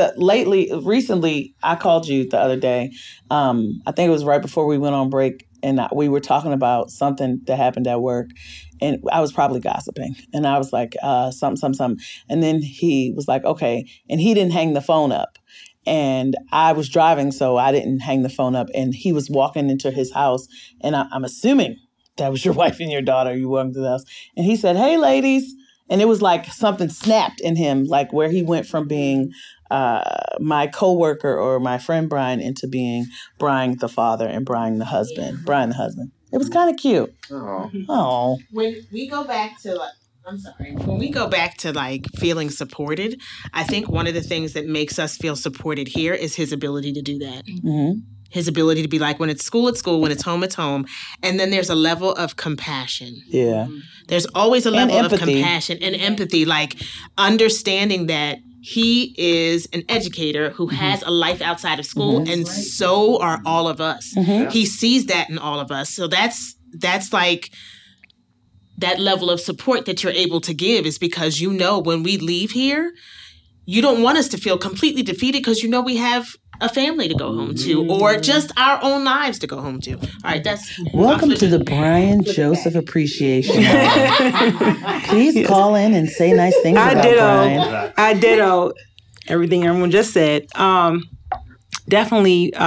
Recently, I called you the other day. I think it was right before we went on break, and we were talking about something that happened at work, and I was probably gossiping, and I was like, something, and then he was like, okay, and he didn't hang the phone up. And I was driving, so I didn't hang the phone up. And he was walking into his house, and I'm assuming that was your wife and your daughter. You walked to the house. And he said, hey, ladies. And it was like something snapped in him, like where he went from being my coworker or my friend Brian into being Brian the father and Brian the husband. Brian the husband. It was kind of cute. Oh. When we go back to When we go back to feeling supported, I think one of the things that makes us feel supported here is his ability to do that. Mm-hmm. His ability to be like, when it's school, it's school. When it's home. And then there's a level of compassion. Yeah. There's always a level of compassion and empathy, understanding that he is an educator who has a life outside of school, and so are all of us. Mm-hmm. He sees that in all of us. So that's like that level of support that you're able to give is because when we leave here, you don't want us to feel completely defeated because we have a family to go home to or just our own lives to go home to. All right, that's... Welcome to the Brian Joseph Appreciation Hour. Please call in and say nice things about Brian. I ditto everything everyone just said. Definitely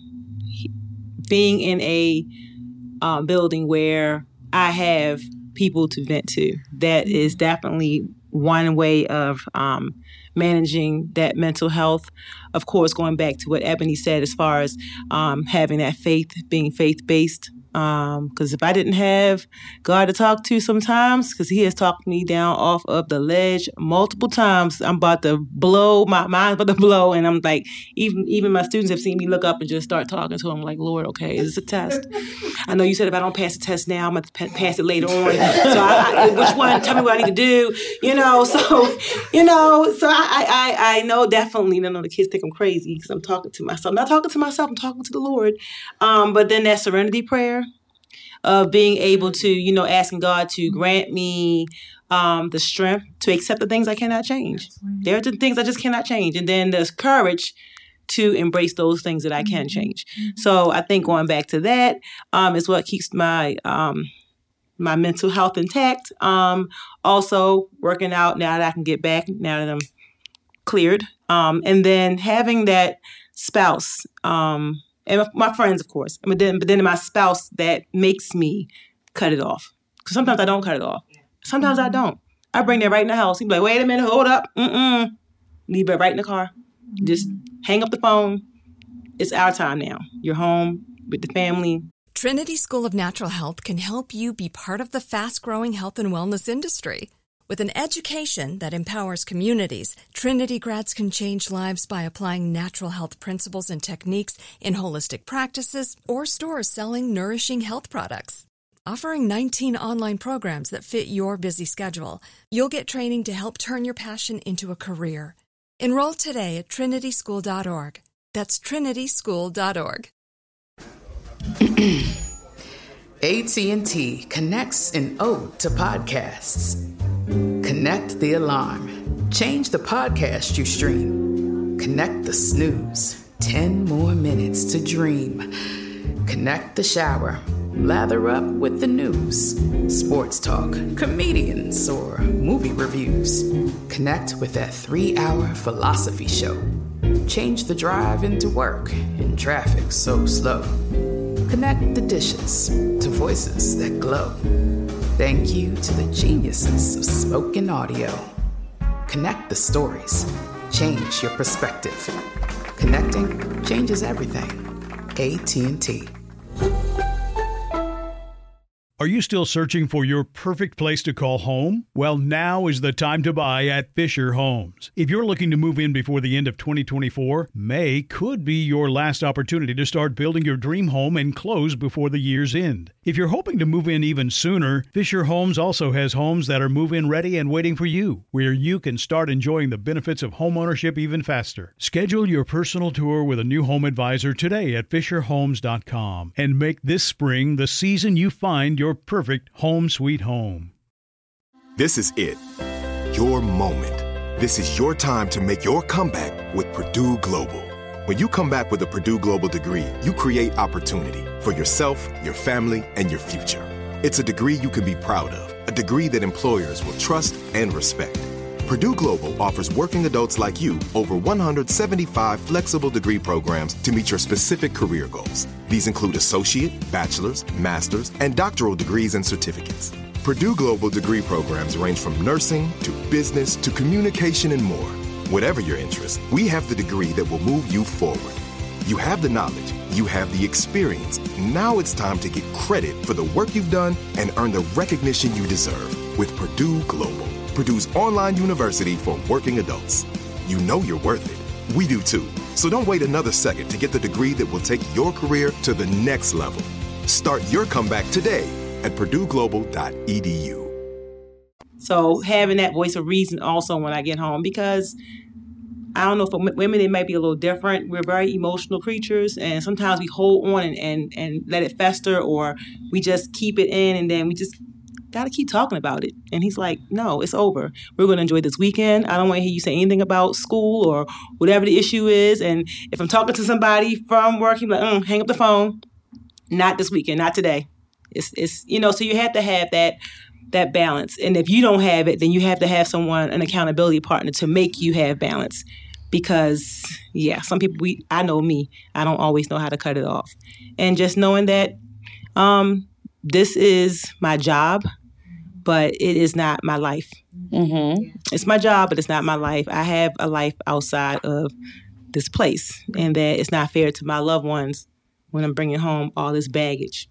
being in a building where I have people to vent to. That is definitely one way of managing that mental health. Of course, going back to what Ebony said as far as having that faith, being faith-based. Because if I didn't have God to talk to sometimes, because he has talked me down off of the ledge multiple times, I'm about to blow, my mind's about to blow, and I'm like, even my students have seen me look up and just start talking to him like, Lord, okay, is this a test? I know you said if I don't pass the test now, I'm going to pass it later on. So which one? Tell me what I need to do. So I know definitely, the kids think I'm crazy because I'm talking to myself. I'm not talking to myself, I'm talking to the Lord. But then that serenity prayer, of being able to, asking God to grant me the strength to accept the things I cannot change. There are the things I just cannot change. And then there's courage to embrace those things that I can change. So I think going back to that is what keeps my my mental health intact. Also working out now that I can get back, now that I'm cleared. And then having that spouse, and my friends, of course. But then my spouse that makes me cut it off. Because sometimes I don't cut it off. Sometimes I don't. I bring that right in the house. He'd be like, wait a minute, hold up. Leave it right in the car. Just hang up the phone. It's our time now. You're home with the family. Trinity School of Natural Health can help you be part of the fast-growing health and wellness industry. With an education that empowers communities, Trinity grads can change lives by applying natural health principles and techniques in holistic practices or stores selling nourishing health products. Offering 19 online programs that fit your busy schedule, you'll get training to help turn your passion into a career. Enroll today at trinityschool.org. That's trinityschool.org. AT&T connects an ode to podcasts. Connect the alarm. Change the podcast you stream. Connect the snooze. 10 more minutes to dream. Connect the shower. lather up with the news, sports talk, comedians, or movie reviews. Connect with that 3-hour philosophy show. Change the drive into work in traffic so slow. Connect the dishes to voices that glow. Thank you to the geniuses of spoken audio. Connect the stories. Change your perspective. Connecting changes everything. AT&T. Are you still searching for your perfect place to call home? Well, now is the time to buy at Fisher Homes. If you're looking to move in before the end of 2024, May could be your last opportunity to start building your dream home and close before the year's end. If you're hoping to move in even sooner, Fisher Homes also has homes that are move-in ready and waiting for you, where you can start enjoying the benefits of homeownership even faster. Schedule your personal tour with a new home advisor today at FisherHomes.com and make this spring the season you find your perfect home sweet home. This is it. Your moment. This is your time to make your comeback with Purdue Global. When you come back with a Purdue Global degree, you create opportunity for yourself, your family, and your future. It's a degree you can be proud of, a degree that employers will trust and respect. Purdue Global offers working adults like you over 175 flexible degree programs to meet your specific career goals. These include associate, bachelor's, master's, and doctoral degrees and certificates. Purdue Global degree programs range from nursing to business to communication and more. Whatever your interest, we have the degree that will move you forward. You have the knowledge, you have the experience. Now it's time to get credit for the work you've done and earn the recognition you deserve with Purdue Global, Purdue's online university for working adults. You know you're worth it. We do too. So don't wait another second to get the degree that will take your career to the next level. Start your comeback today at purdueglobal.edu. So having that voice of reason also when I get home, because I don't know, for women it might be a little different. We're very emotional creatures, and sometimes we hold on and let it fester, or we just keep it in, and then we just got to keep talking about it. And he's like, no, it's over. We're going to enjoy this weekend. I don't want to hear you say anything about school or whatever the issue is. And if I'm talking to somebody from work, he's like, hang up the phone. Not this weekend, not today. It's so you have to have that balance. And if you don't have it, then you have to have someone, an accountability partner, to make you have balance. Because, some people, I know me, I don't always know how to cut it off. And just knowing that this is my job, but it is not my life. Mm-hmm. It's my job, but it's not my life. I have a life outside of this place, and that it's not fair to my loved ones when I'm bringing home all this baggage.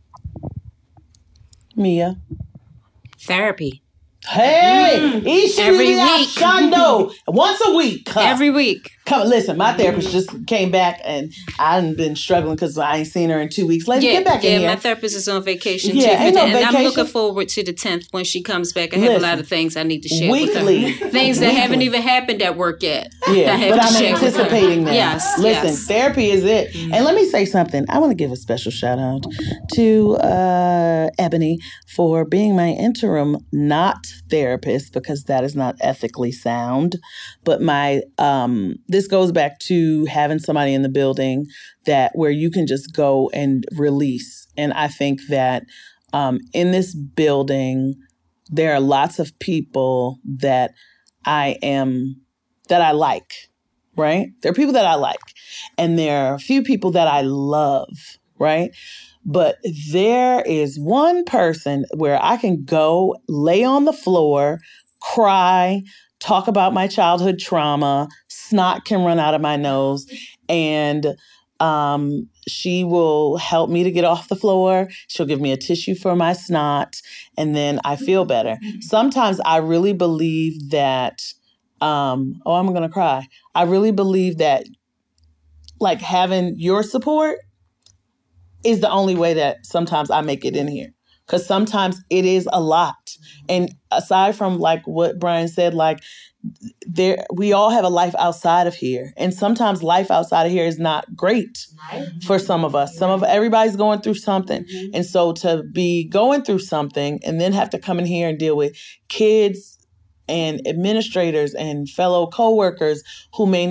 Mia. Therapy. Hey, every week. Shando, once a week. Every week. Come, listen, my therapist just came back, and I've been struggling because I ain't seen her in 2 weeks. Let's get back in here. My therapist is on vacation too. Ain't no vacation. I'm looking forward to the 10th when she comes back. I have a lot of things I need to share weekly. with her. Things that haven't even happened at work yet. Yeah, but I'm anticipating them. Yes. Listen, therapy is it. Mm-hmm. And let me say something. I want to give a special shout out to Ebony for being my interim not therapist, because that is not ethically sound. But my this goes back to having somebody in the building where you can just go and release. And I think that in this building, there are lots of people that I like, right? There are people that I like, and there are a few people that I love, right? But there is one person where I can go lay on the floor, cry, talk about my childhood trauma, snot can run out of my nose, and she will help me to get off the floor. She'll give me a tissue for my snot, and then I feel better. Sometimes I really believe that, I'm going to cry. I really believe that, like, having your support is the only way that sometimes I make it in here. Because sometimes it is a lot. And aside from, like, what Brian said, like, we all have a life outside of here. And sometimes life outside of here is not great for some of us. Everybody's going through something. Mm-hmm. And so to be going through something and then have to come in here and deal with kids and administrators and fellow coworkers who may not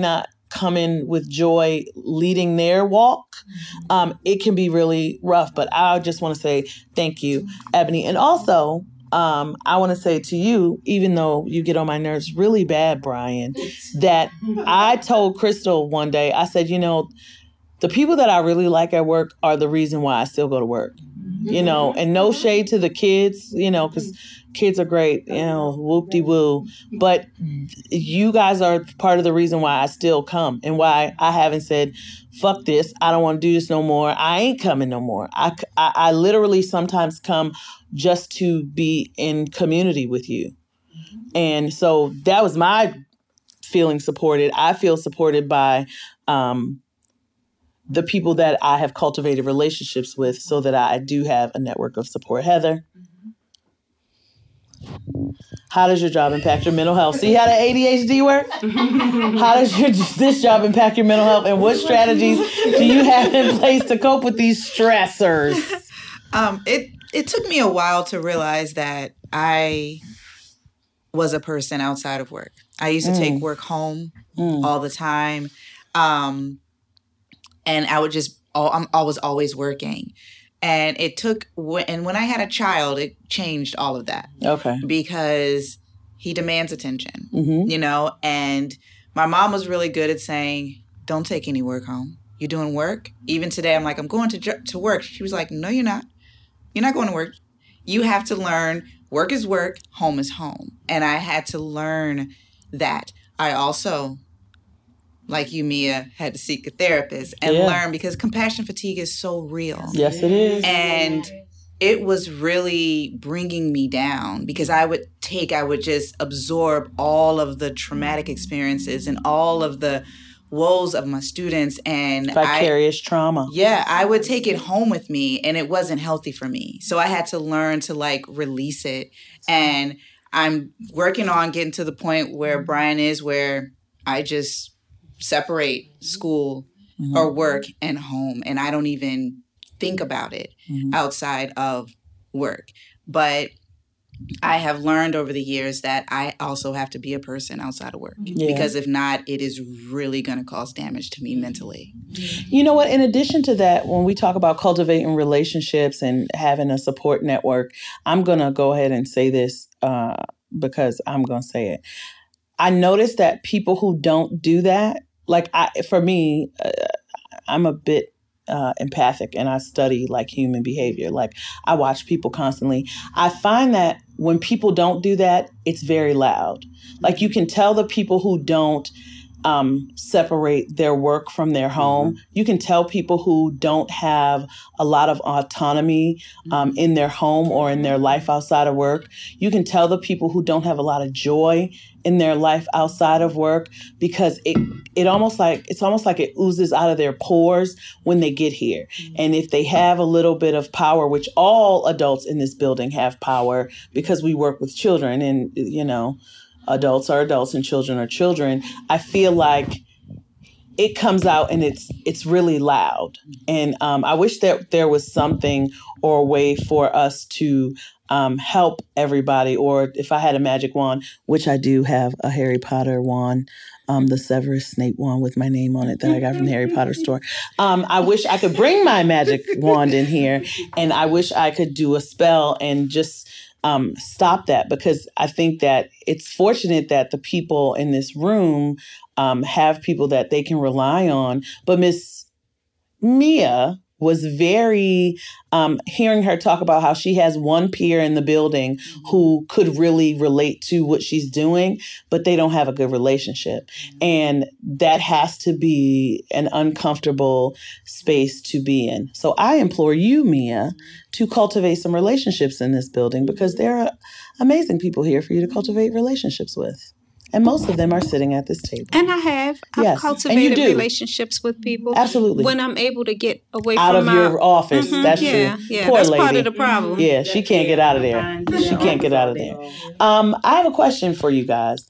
come in with joy leading their walk, it can be really rough. But I just want to say thank you, Ebony. And also, I want to say to you, even though you get on my nerves really bad, Brian, that I told Crystal one day, I said, the people that I really like at work are the reason why I still go to work, and no shade to the kids, because kids are great, whoop-de-woo. But you guys are part of the reason why I still come and why I haven't said, fuck this, I don't want to do this no more. I ain't coming no more. I literally sometimes come just to be in community with you. And so that was my feeling supported. I feel supported by the people that I have cultivated relationships with so that I do have a network of support. Heather, how does your job impact your mental health? See how the ADHD work? How does this job impact your mental health? And what strategies do you have in place to cope with these stressors? It took me a while to realize that I was a person outside of work. I used to take work home all the time. And I would I was always working. And it took, and when I had a child, it changed all of that. Okay. Because he demands attention, and my mom was really good at saying, don't take any work home. You're doing work. Even today, I'm like, I'm going to work. She was like, no, you're not. You're not going to work. You have to learn work is work, home is home. And I had to learn that. I also, like you, Mia, had to seek a therapist and learn, because compassion fatigue is so real. Yes, it is. And it was really bringing me down, because I would just absorb all of the traumatic experiences and all of the woes of my students, and vicarious trauma. Yeah, I would take it home with me, and it wasn't healthy for me. So I had to learn to release it. And I'm working on getting to the point where Brian is, where I just separate school or work and home, and I don't even think about it outside of work. But I have learned over the years that I also have to be a person outside of work, because if not, it is really going to cause damage to me mentally. You know what? In addition to that, when we talk about cultivating relationships and having a support network, I'm going to go ahead and say this because I'm going to say it. I noticed that people who don't do that, for me, I'm a bit empathic, and I study human behavior. I watch people constantly. I find that when people don't do that, it's very loud. You can tell the people who don't separate their work from their home. You can tell people who don't have a lot of autonomy in their home or in their life outside of work. You can tell the people who don't have a lot of joy in their life outside of work, because it's almost like it oozes out of their pores when they get here. And if they have a little bit of power, which all adults in this building have power, because we work with children, and adults are adults and children are children, I feel like it comes out and it's really loud. And I wish that there was something or a way for us to help everybody, or if I had a magic wand, which I do have a Harry Potter wand, the Severus Snape wand with my name on it that I got from the Harry Potter store. I wish I could bring my magic wand in here, and I wish I could do a spell and just stop that, because I think that it's fortunate that the people in this room have people that they can rely on. But Miss Mia was very, hearing her talk about how she has one peer in the building who could really relate to what she's doing, but they don't have a good relationship. And that has to be an uncomfortable space to be in. So I implore you, Mia, to cultivate some relationships in this building, because there are amazing people here for you to cultivate relationships with. And most of them are sitting at this table. And I've cultivated relationships with people. Absolutely. When I'm able to get away out from of your office. That's true. Yeah, Poor that's lady. part of the problem. Yeah, she can't get out of there. She can't get out of there. I have a question for you guys.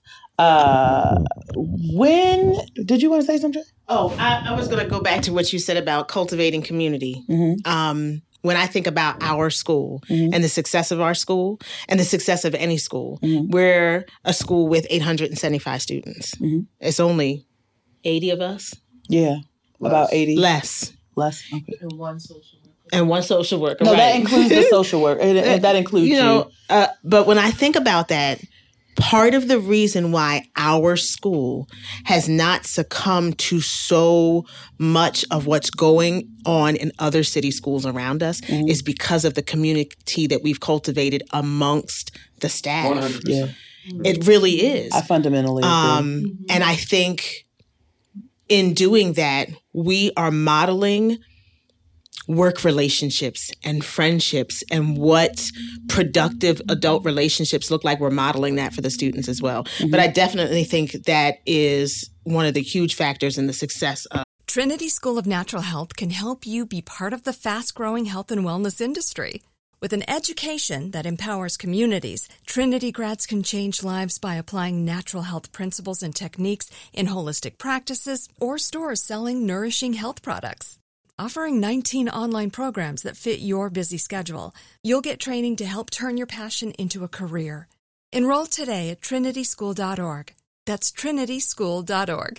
When did you want to say something? Oh, I was going to go back to what you said about cultivating community. When I think about our school and the success of our school and the success of any school, we're a school with 875 students. It's only 80 of us. Yeah, about 80. Less. Okay. And one social worker. And one social worker. No, right. that includes the social work. That includes you. But when I think about that, part of the reason why our school has not succumbed to so much of what's going on in other city schools around us is because of the community that we've cultivated amongst the staff. 100%. Yeah. It really is. I fundamentally agree. And I think in doing that, we are modeling work relationships and friendships and what productive adult relationships look like. We're modeling that for the students as well. But I definitely think that is one of the huge factors in the success of Trinity School of Natural Health can help you be part of the fast-growing health and wellness industry. With an education that empowers communities, Trinity grads can change lives by applying natural health principles and techniques in holistic practices or stores selling nourishing health products. Offering 19 online programs that fit your busy schedule, you'll get training to help turn your passion into a career. Enroll today at trinityschool.org. That's trinityschool.org.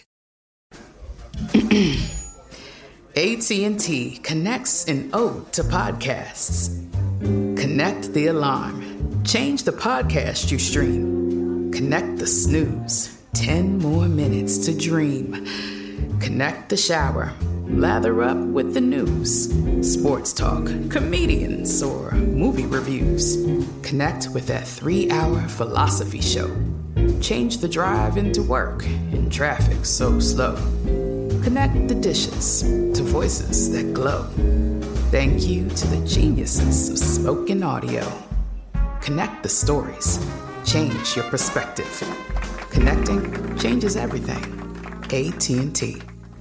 AT&T connects an ode to podcasts. Connect the alarm. Change the podcast you stream. Connect the snooze. 10 more minutes to dream. Connect the shower. Lather up with the news, sports talk, comedians, or movie reviews. Connect with that 3-hour philosophy show. Change the drive into work in traffic so slow. Connect the dishes to voices that glow. Thank you to the geniuses of spoken audio. Connect the stories. Change your perspective. Connecting changes everything. AT&T.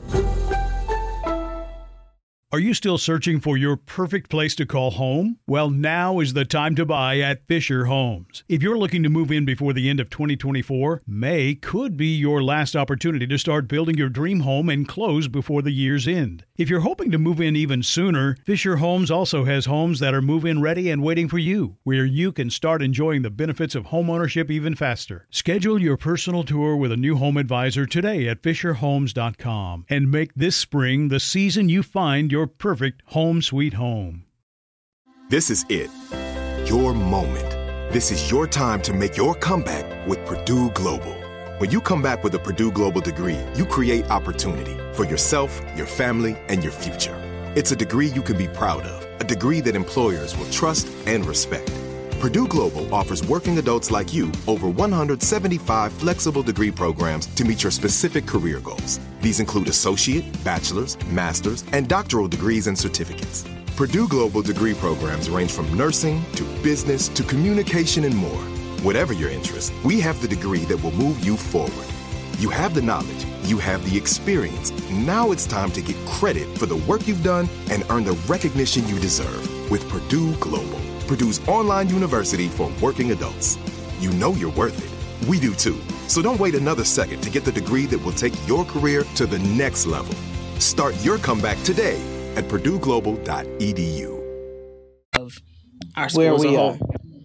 Are you still searching for your perfect place to call home? Well, now is the time to buy at Fisher Homes. If you're looking to move in before the end of 2024, May could be your last opportunity to start building your dream home and close before the year's end. If you're hoping to move in even sooner, Fisher Homes also has homes that are move-in ready and waiting for you, where you can start enjoying the benefits of homeownership even faster. Schedule your personal tour with a new home advisor today at FisherHomes.com and make this spring the season you find your perfect home sweet home. This is it. Your moment. This is your time to make your comeback with Purdue Global. When you come back with a Purdue Global degree, you create opportunity for yourself, your family, and your future. It's a degree you can be proud of, a degree that employers will trust and respect. Purdue Global offers working adults like you over 175 flexible degree programs to meet your specific career goals. These include associate, bachelor's, master's, and doctoral degrees and certificates. Purdue Global degree programs range from nursing to business to communication and more. Whatever your interest, we have the degree that will move you forward. You have the knowledge, you have the experience. Now it's time to get credit for the work you've done and earn the recognition you deserve with Purdue Global, Purdue's online university for working adults. You know you're worth it. We do too. So don't wait another second to get the degree that will take your career to the next level. Start your comeback today at purdueglobal.edu. Of our school as a whole.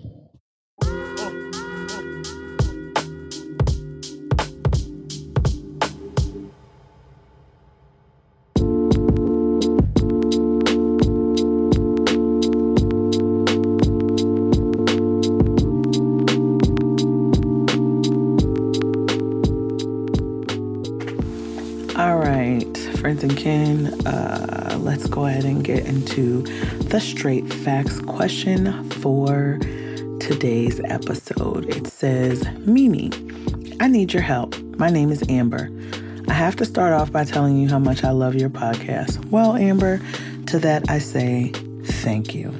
All right, friends and kin, let's go ahead and get into the straight facts question for today's episode. It says, Mimi, I need your help. My name is Amber. I have to start off by telling you how much I love your podcast. Well, Amber, to that I say thank you.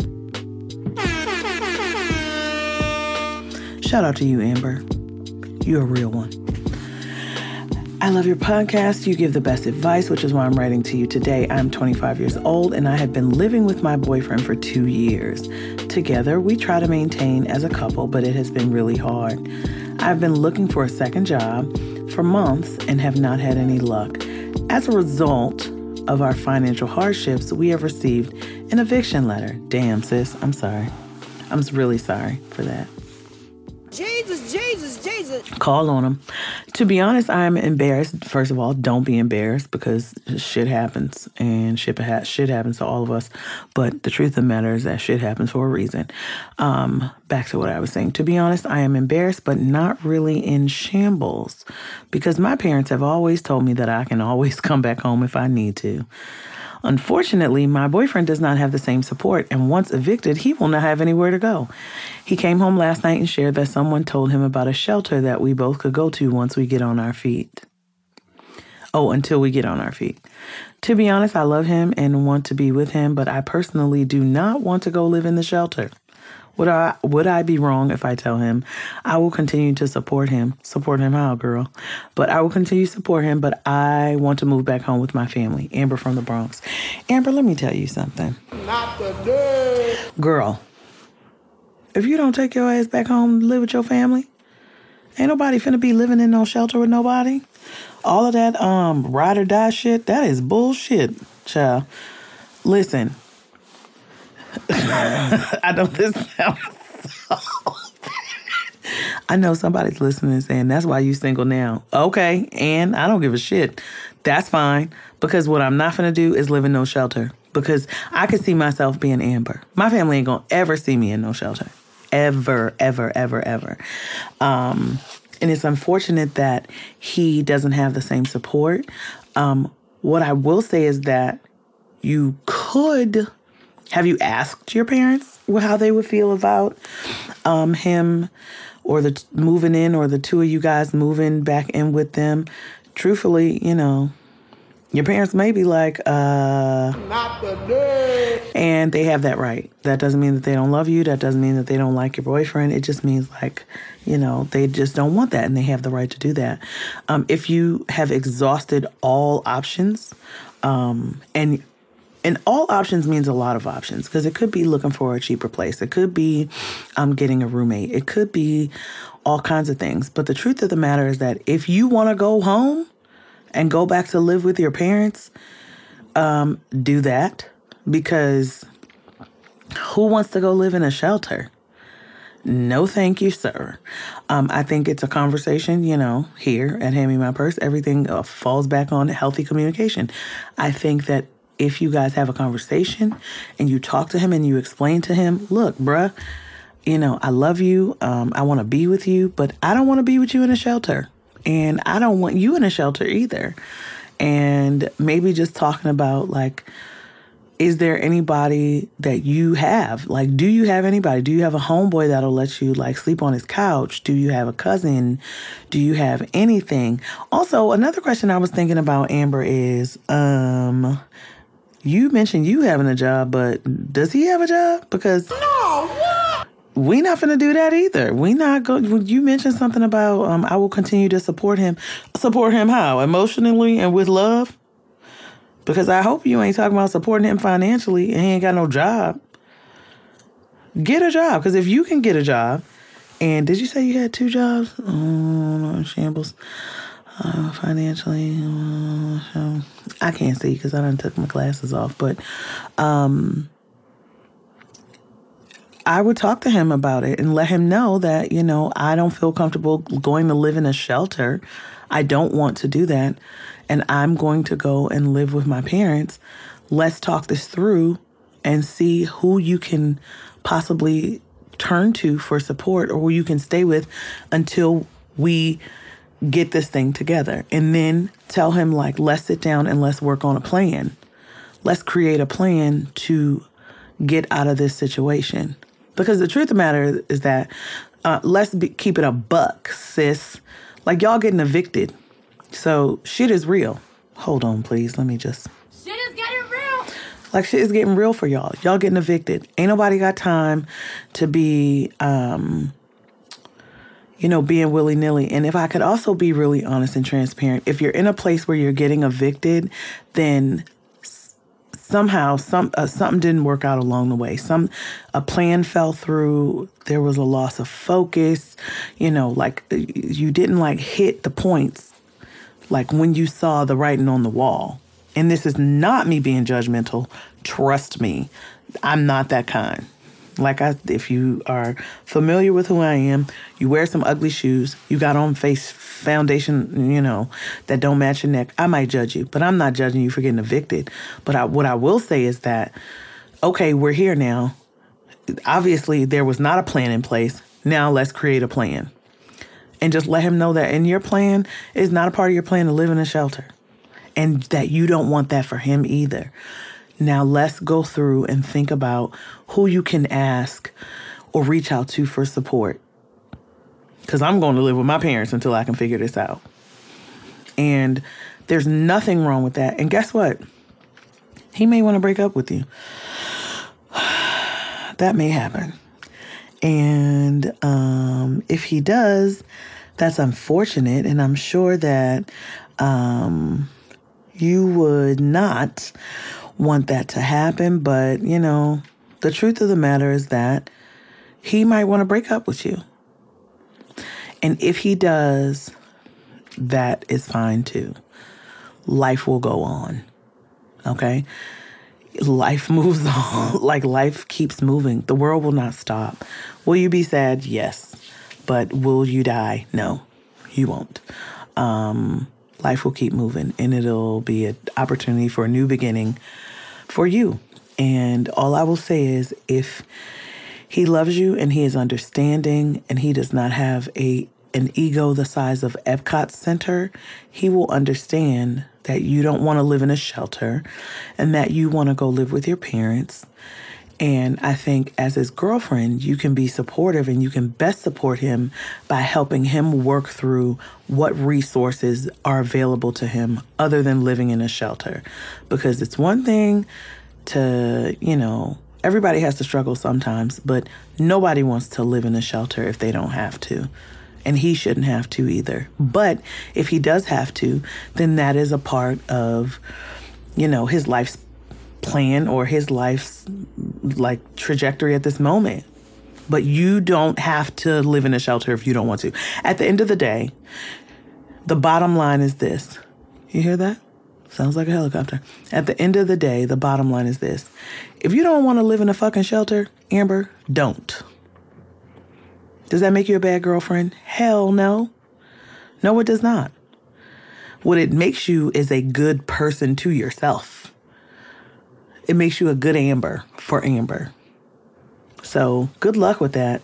Shout out to you, Amber. You're a real one. I love your podcast. You give the best advice, which is why I'm writing to you today. I'm 25 years old and I have been living with my boyfriend for 2 years. Together, we try to maintain as a couple, but it has been really hard. I've been looking for a second job for months and have not had any luck. As a result of our financial hardships, we have received an eviction letter. Damn, sis, I'm sorry. I'm really sorry for that. Jesus, Jesus, Jesus. Call on them. To be honest, I'm embarrassed. First of all, don't be embarrassed because shit happens and shit happens to all of us. But the truth of the matter is that shit happens for a reason. Back to what I was saying. To be honest, I am embarrassed, but not really in shambles because my parents have always told me that I can always come back home if I need to. Unfortunately, my boyfriend does not have the same support, and once evicted, he will not have anywhere to go. He came home last night and shared that someone told him about a shelter that we both could go to once we get on our feet. Oh, until we get on our feet. To be honest, I love him and want to be with him, but I personally do not want to go live in the shelter. Would I be wrong if I tell him I will continue to support him? Support him how, girl? But I will continue to support him, but I want to move back home with my family. Amber from the Bronx. Amber, let me tell you something. Not today. Girl, if you don't take your ass back home and live with your family, ain't nobody finna be living in no shelter with nobody. All of that ride or die shit, that is bullshit, child. Listen. I know this sounds so bad. I know somebody's listening and saying, that's why you single now. Okay, and I don't give a shit. That's fine. Because what I'm not going to do is live in no shelter. Because I could see myself being Amber. My family ain't going to ever see me in no shelter. Ever, ever, ever, ever. And it's unfortunate that he doesn't have the same support. What I will say is that you could... Have you asked your parents how they would feel about him or the moving in or the two of you guys moving back in with them? Truthfully, you know, your parents may be like, not today. And they have that right. That doesn't mean that they don't love you. That doesn't mean that they don't like your boyfriend. It just means like, you know, they just don't want that and they have the right to do that. If you have exhausted all options and all options means a lot of options because it could be looking for a cheaper place. It could be getting a roommate. It could be all kinds of things. But the truth of the matter is that if you want to go home and go back to live with your parents, do that because who wants to go live in a shelter? No, thank you, sir. I think it's a conversation, you know, here at Hand Me My Purse. Everything falls back on healthy communication. I think that if you guys have a conversation and you talk to him and you explain to him, look, bruh, you know, I love you. I want to be with you, but I don't want to be with you in a shelter. And I don't want you in a shelter either. And maybe just talking about like, is there anybody that you have? Like, do you have anybody? Do you have a homeboy that'll let you like sleep on his couch? Do you have a cousin? Do you have anything? Also, another question I was thinking about, Amber, is, you mentioned you having a job, but does he have a job? Because no, what? We not finna do that either. We not go. You mentioned something about I will continue to support him. Support him how? Emotionally and with love? Because I hope you ain't talking about supporting him financially and he ain't got no job. Get a job. Because if you can get a job, and did you say you had 2 jobs? Oh, no, shambles. Financially, I can't see because I done took my glasses off. But I would talk to him about it and let him know that, you know, I don't feel comfortable going to live in a shelter. I don't want to do that. And I'm going to go and live with my parents. Let's talk this through and see who you can possibly turn to for support or who you can stay with until we get this thing together. And then tell him, like, let's sit down and let's work on a plan. Let's create a plan to get out of this situation. Because the truth of the matter is that keep it a buck, sis. Like, y'all getting evicted. So shit is real. Hold on, please. Let me just... Shit is getting real. Like, shit is getting real for y'all. Y'all getting evicted. Ain't nobody got time to be... being willy-nilly. And if I could also be really honest and transparent, if you're in a place where you're getting evicted, then somehow something didn't work out along the way. A plan fell through. There was a loss of focus. Like you didn't like hit the points like when you saw the writing on the wall. And this is not me being judgmental. Trust me, I'm not that kind. If you are familiar with who I am, you wear some ugly shoes, you got on face foundation, that don't match your neck, I might judge you, but I'm not judging you for getting evicted. But what I will say is that, okay, we're here now. Obviously, there was not a plan in place. Now let's create a plan. And just let him know that in your plan is not a part of your plan to live in a shelter. And that you don't want that for him either. Now let's go through and think about who you can ask or reach out to for support. Because I'm going to live with my parents until I can figure this out. And there's nothing wrong with that. And guess what? He may want to break up with you. That may happen. And if he does, that's unfortunate. And I'm sure that you would not want that to happen. But, the truth of the matter is that he might want to break up with you. And if he does, that is fine too. Life will go on. Okay? Life moves on. Life keeps moving. The world will not stop. Will you be sad? Yes. But will you die? No, you won't. Life will keep moving, and it'll be an opportunity for a new beginning for you. And all I will say is, if he loves you and he is understanding and he does not have an ego the size of Epcot Center, he will understand that you don't want to live in a shelter and that you want to go live with your parents. And I think as his girlfriend, you can be supportive and you can best support him by helping him work through what resources are available to him other than living in a shelter. Because it's one thing to, everybody has to struggle sometimes, but nobody wants to live in a shelter if they don't have to. And he shouldn't have to either. But if he does have to, then that is a part of, his life's plan or his life's trajectory at this moment. But you don't have to live in a shelter if you don't want to. At the end of the day, the bottom line is this. You hear that? Sounds like a helicopter. At the end of the day, the bottom line is this. If you don't want to live in a fucking shelter, Amber, don't. Does that make you a bad girlfriend? Hell no. No, it does not. What it makes you is a good person to yourself. It makes you a good Amber for Amber. So good luck with that.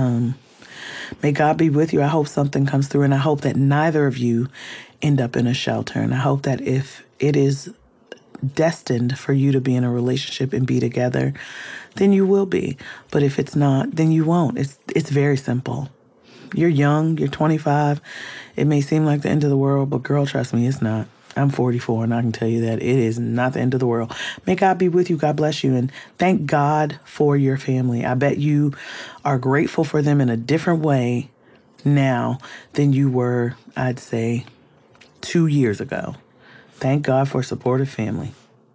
May God be with you. I hope something comes through, and I hope that neither of you end up in a shelter. And I hope that if it is destined for you to be in a relationship and be together, then you will be. But if it's not, then you won't. It's very simple. You're young, you're 25. It may seem like the end of the world, but girl, trust me, it's not. I'm 44, and I can tell you that it is not the end of the world. May God be with you. God bless you. And thank God for your family. I bet you are grateful for them in a different way now than you were, I'd say, 2 years ago. Thank God for a supportive family.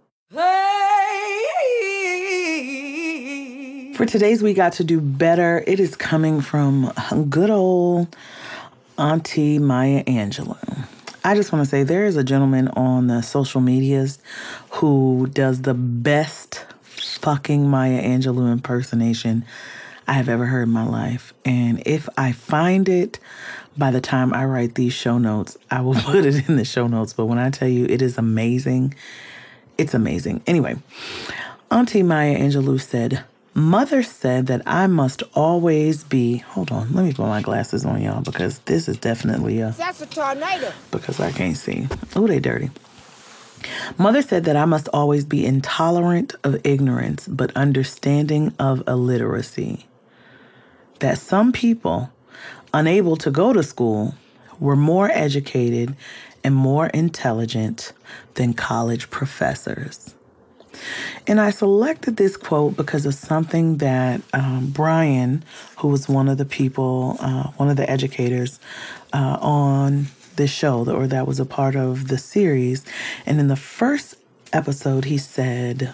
For today's We Got to Do Better, it is coming from good old Auntie Maya Angelou. I just want to say there is a gentleman on the social medias who does the best fucking Maya Angelou impersonation I have ever heard in my life. And if I find it by the time I write these show notes, I will put it in the show notes. But when I tell you it is amazing, it's amazing. Anyway, Auntie Maya Angelou said, "Mother said that I must always be..." Hold on, let me put my glasses on, y'all, because this is definitely That's a tornado. because I can't see. Oh, they dirty. "Mother said that I must always be intolerant of ignorance, but understanding of illiteracy. That some people, unable to go to school, were more educated and more intelligent than college professors." And I selected this quote because of something that Brian, who was one of the people, one of the educators on this show, or that was a part of the series. And in the first episode, he said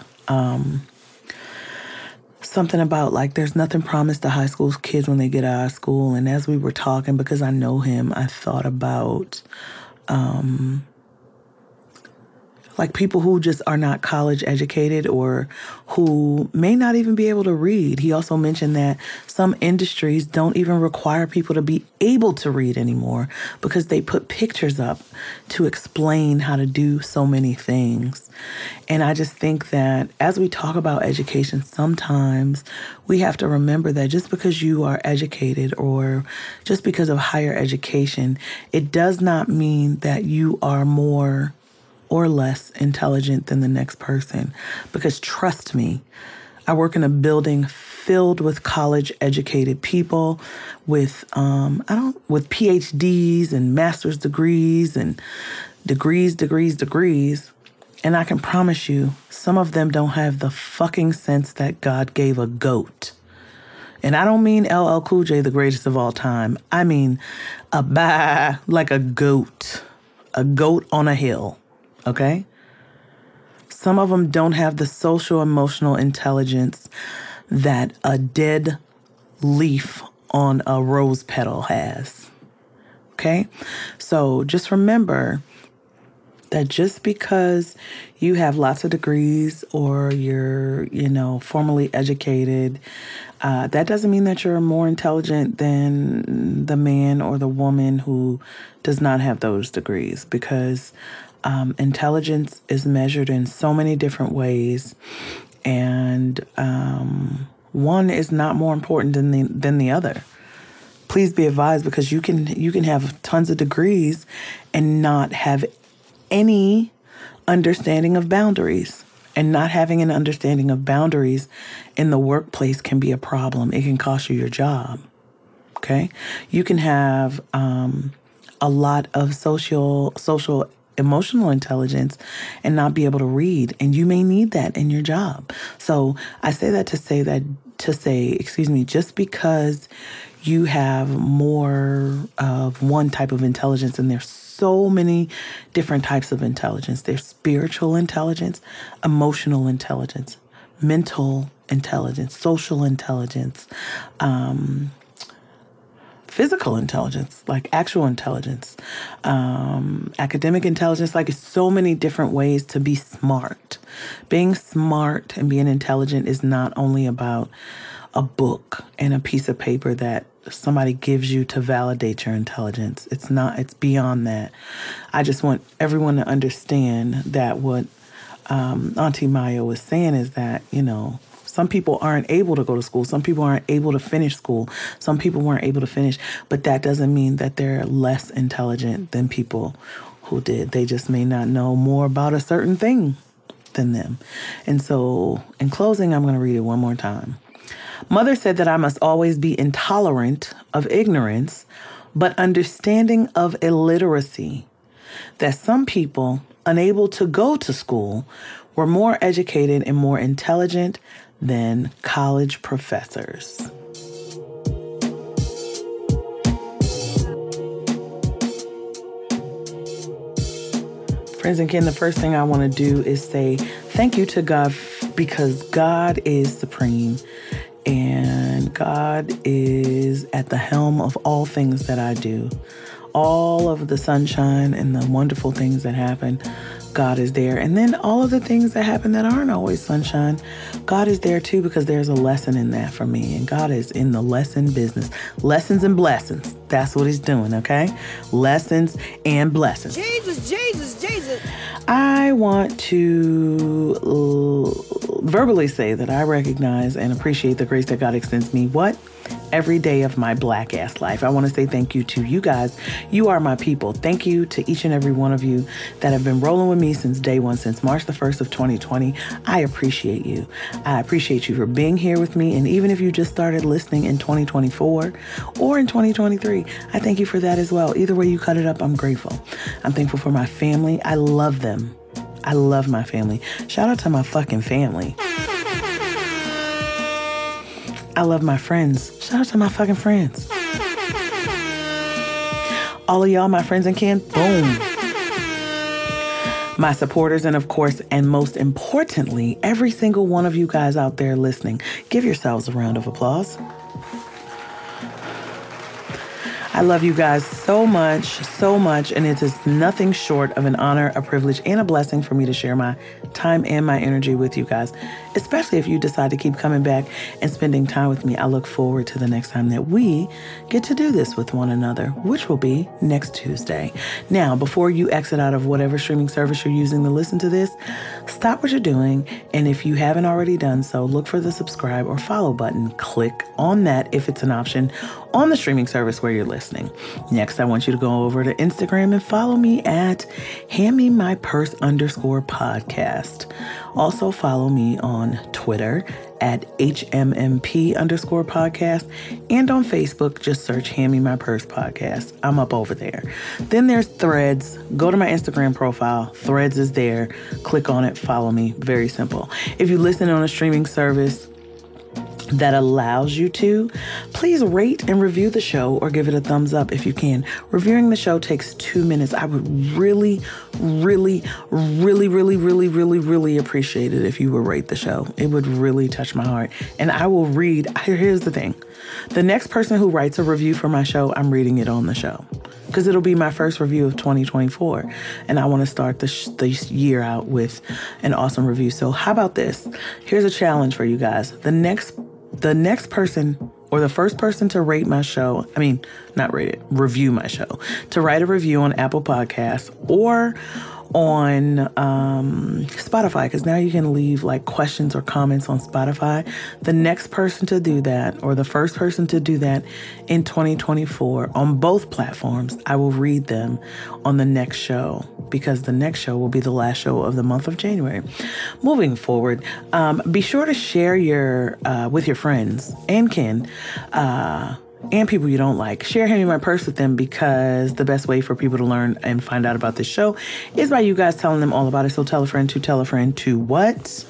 something about there's nothing promised to high school kids when they get out of school. And as we were talking, because I know him, I thought about like people who just are not college educated or who may not even be able to read. He also mentioned that some industries don't even require people to be able to read anymore because they put pictures up to explain how to do so many things. And I just think that as we talk about education, sometimes we have to remember that just because you are educated or just because of higher education, it does not mean that you are more or less intelligent than the next person. Because trust me, I work in a building filled with college-educated people with PhDs and master's degrees and degrees. And I can promise you, some of them don't have the fucking sense that God gave a goat. And I don't mean LL Cool J, the greatest of all time. I mean like a goat on a hill. Okay? Some of them don't have the social emotional intelligence that a dead leaf on a rose petal has. Okay? So just remember that just because you have lots of degrees or you're, formally educated, that doesn't mean that you're more intelligent than the man or the woman who does not have those degrees, because intelligence is measured in so many different ways, and one is not more important than the other. Please be advised, because you can have tons of degrees and not have any understanding of boundaries. And not having an understanding of boundaries in the workplace can be a problem. It can cost you your job. Okay? You can have a lot of social emotional intelligence and not be able to read, and you may need that in your job. So I say that to say, just because you have more of one type of intelligence, and there's so many different types of intelligence. There's spiritual intelligence, emotional intelligence, mental intelligence, social intelligence, physical intelligence, like actual intelligence, academic intelligence, like so many different ways to be smart. Being smart and being intelligent is not only about a book and a piece of paper that somebody gives you to validate your intelligence. It's not, it's beyond that. I just want everyone to understand that what Auntie Maya was saying is that, some people aren't able to go to school. Some people aren't able to finish school. Some people weren't able to finish. But that doesn't mean that they're less intelligent than people who did. They just may not know more about a certain thing than them. And so, in closing, I'm going to read it one more time. Mother said that I must always be intolerant of ignorance, but understanding of illiteracy. That some people, unable to go to school, were more educated and more intelligent than college professors. Friends and kin, the first thing I want to do is say thank you to God, because God is supreme and God is at the helm of all things that I do. All of the sunshine and the wonderful things that happen, God is there. And then all of the things that happen that aren't always sunshine, God is there too, because there's a lesson in that for me. And God is in the lesson business. Lessons and blessings. That's what he's doing, okay? Lessons and blessings. Jesus, Jesus, Jesus. I want to verbally say that I recognize and appreciate the grace that God extends me. What? Every day of my black ass life. I want to say thank you to you guys. You are my people. Thank you to each and every one of you that have been rolling with me since day one, since March the 1st of 2020. I appreciate you. I appreciate you for being here with me. And even if you just started listening in 2024 or in 2023, I thank you for that as well. Either way you cut it up, I'm grateful. I'm thankful for my family. I love them. I love my family. Shout out to my fucking family. I love my friends. Shout out to my fucking friends. All of y'all, my friends and kin, boom. My supporters, and of course, and most importantly, every single one of you guys out there listening, give yourselves a round of applause. I love you guys so much, and it is nothing short of an honor, a privilege, and a blessing for me to share my time and my energy with you guys, especially if you decide to keep coming back and spending time with me. I look forward to the next time that we get to do this with one another, which will be next Tuesday. Now, before you exit out of whatever streaming service you're using to listen to this, stop what you're doing, and if you haven't already done so, look for the subscribe or follow button. Click on that if it's an option on the streaming service where you're listening. Next, I want you to go over to Instagram and follow me at handmemypurse_podcast. Also follow me on Twitter at HMMP_podcast, and on Facebook, just search Hand Me My Purse Podcast. I'm up over there. Then there's Threads. Go to my Instagram profile. Threads is there. Click on it. Follow me. Very simple. If you listen on a streaming service that allows you to, please rate and review the show or give it a thumbs up if you can. Reviewing the show takes 2 minutes. I would really appreciate it if you would rate the show. It would really touch my heart. And I will read. Here's the thing. The next person who writes a review for my show, I'm reading it on the show, because it'll be my first review of 2024. And I want to start this year out with an awesome review. So how about this? Here's a challenge for you guys. The next person, or the first person to rate my show, review my show, to write a review on Apple Podcasts or on Spotify, because now you can leave like questions or comments on Spotify. The next person to do that, or the first person to do that in 2024 on both platforms, I will read them on the next show, because the next show will be the last show of the month of January. Moving forward, be sure to share with your friends and kin, and people you don't like. Share Hand Me My Purse with them, because the best way for people to learn and find out about this show is by you guys telling them all about it. So tell a friend to what?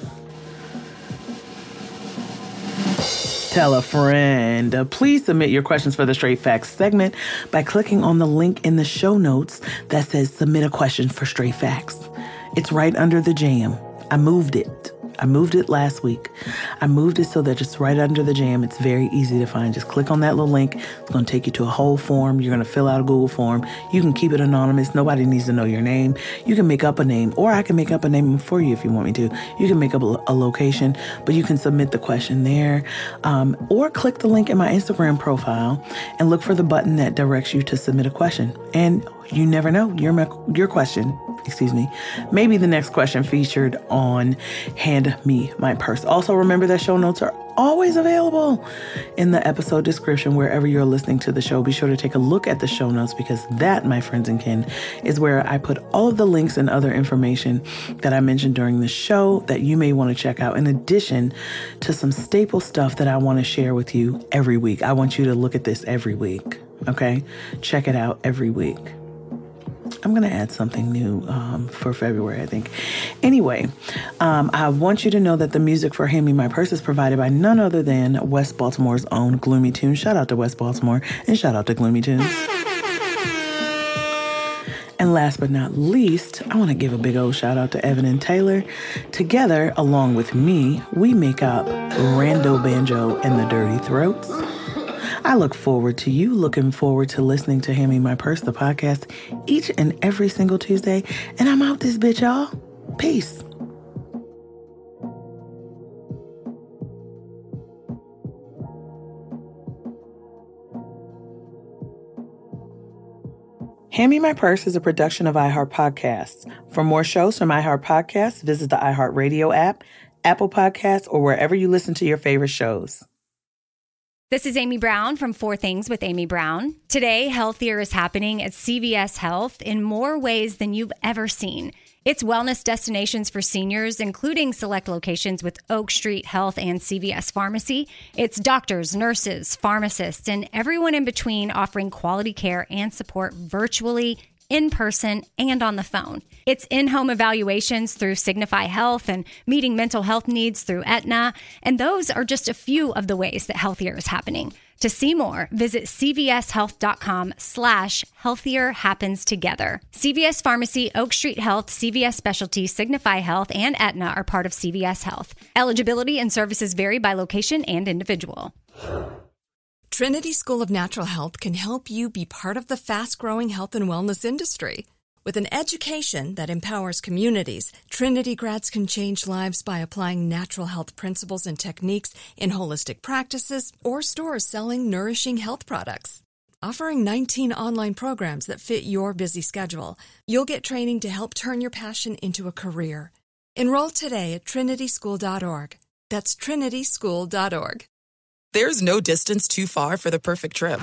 Tell a friend. Please submit your questions for the Straight Facts segment by clicking on the link in the show notes that says submit a question for Straight Facts. It's right under the jam. I moved it last week. I moved it so that it's right under the jam. It's very easy to find. Just click on that little link. It's going to take you to a whole form. You're going to fill out a Google form. You can keep it anonymous. Nobody needs to know your name. You can make up a name, or I can make up a name for you if you want me to. You can make up a location, but you can submit the question there. Or click the link in my Instagram profile and look for the button that directs you to submit a question. And you never know, your question, maybe the next question featured on Hand Me My Purse. Also, remember that show notes are always available in the episode description wherever you're listening to the show. Be sure to take a look at the show notes, because that, my friends and kin, is where I put all of the links and other information that I mentioned during the show that you may want to check out, in addition to some staple stuff that I want to share with you every week. I want you to look at this every week, okay? Check it out every week. I'm going to add something new for February, I think. Anyway, I want you to know that the music for Hand Me My Purse is provided by none other than West Baltimore's own Gloomy Tunes. Shout out to West Baltimore, and shout out to Gloomy Tunes. And last but not least, I want to give a big old shout out to Evan and Taylor. Together, along with me, we make up Rando Banjo and the Dirty Throats. I look forward to you looking forward to listening to Hand Me My Purse, the podcast, each and every single Tuesday. And I'm out this bitch, y'all. Peace. Hand Me My Purse is a production of iHeart Podcasts. For more shows from iHeart Podcasts, visit the iHeartRadio app, Apple Podcasts, or wherever you listen to your favorite shows. This is Amy Brown from 4 Things with Amy Brown. Today, healthier is happening at CVS Health in more ways than you've ever seen. It's wellness destinations for seniors, including select locations with Oak Street Health and CVS Pharmacy. It's doctors, nurses, pharmacists, and everyone in between offering quality care and support virtually, in person, and on the phone. It's in-home evaluations through Signify Health and meeting mental health needs through Aetna. And those are just a few of the ways that healthier is happening. To see more, visit cvshealth.com/healthier happens together. CVS Pharmacy, Oak Street Health, CVS Specialty, Signify Health, and Aetna are part of CVS Health. Eligibility and services vary by location and individual. Trinity School of Natural Health can help you be part of the fast-growing health and wellness industry. With an education that empowers communities, Trinity grads can change lives by applying natural health principles and techniques in holistic practices or stores selling nourishing health products. Offering 19 online programs that fit your busy schedule, you'll get training to help turn your passion into a career. Enroll today at trinityschool.org. That's trinityschool.org. There's no distance too far for the perfect trip.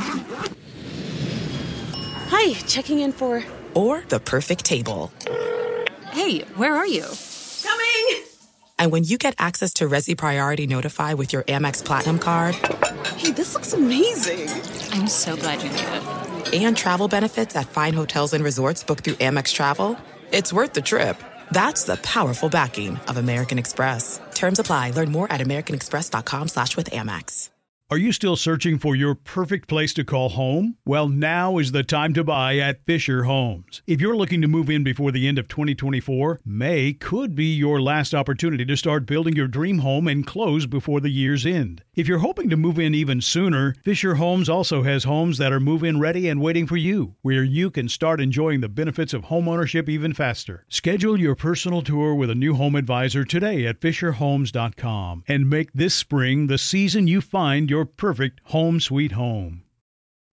Hi, checking in for... Or the perfect table. Hey, where are you? Coming! And when you get access to Resi Priority Notify with your Amex Platinum card... Hey, this looks amazing. I'm so glad you made it. And travel benefits at fine hotels and resorts booked through Amex Travel, it's worth the trip. That's the powerful backing of American Express. Terms apply. Learn more at americanexpress.com/withAmex. Are you still searching for your perfect place to call home? Well, now is the time to buy at Fisher Homes. If you're looking to move in before the end of 2024, May could be your last opportunity to start building your dream home and close before the year's end. If you're hoping to move in even sooner, Fisher Homes also has homes that are move-in ready and waiting for you, where you can start enjoying the benefits of homeownership even faster. Schedule your personal tour with a new home advisor today at FisherHomes.com and make this spring the season you find your perfect home sweet home.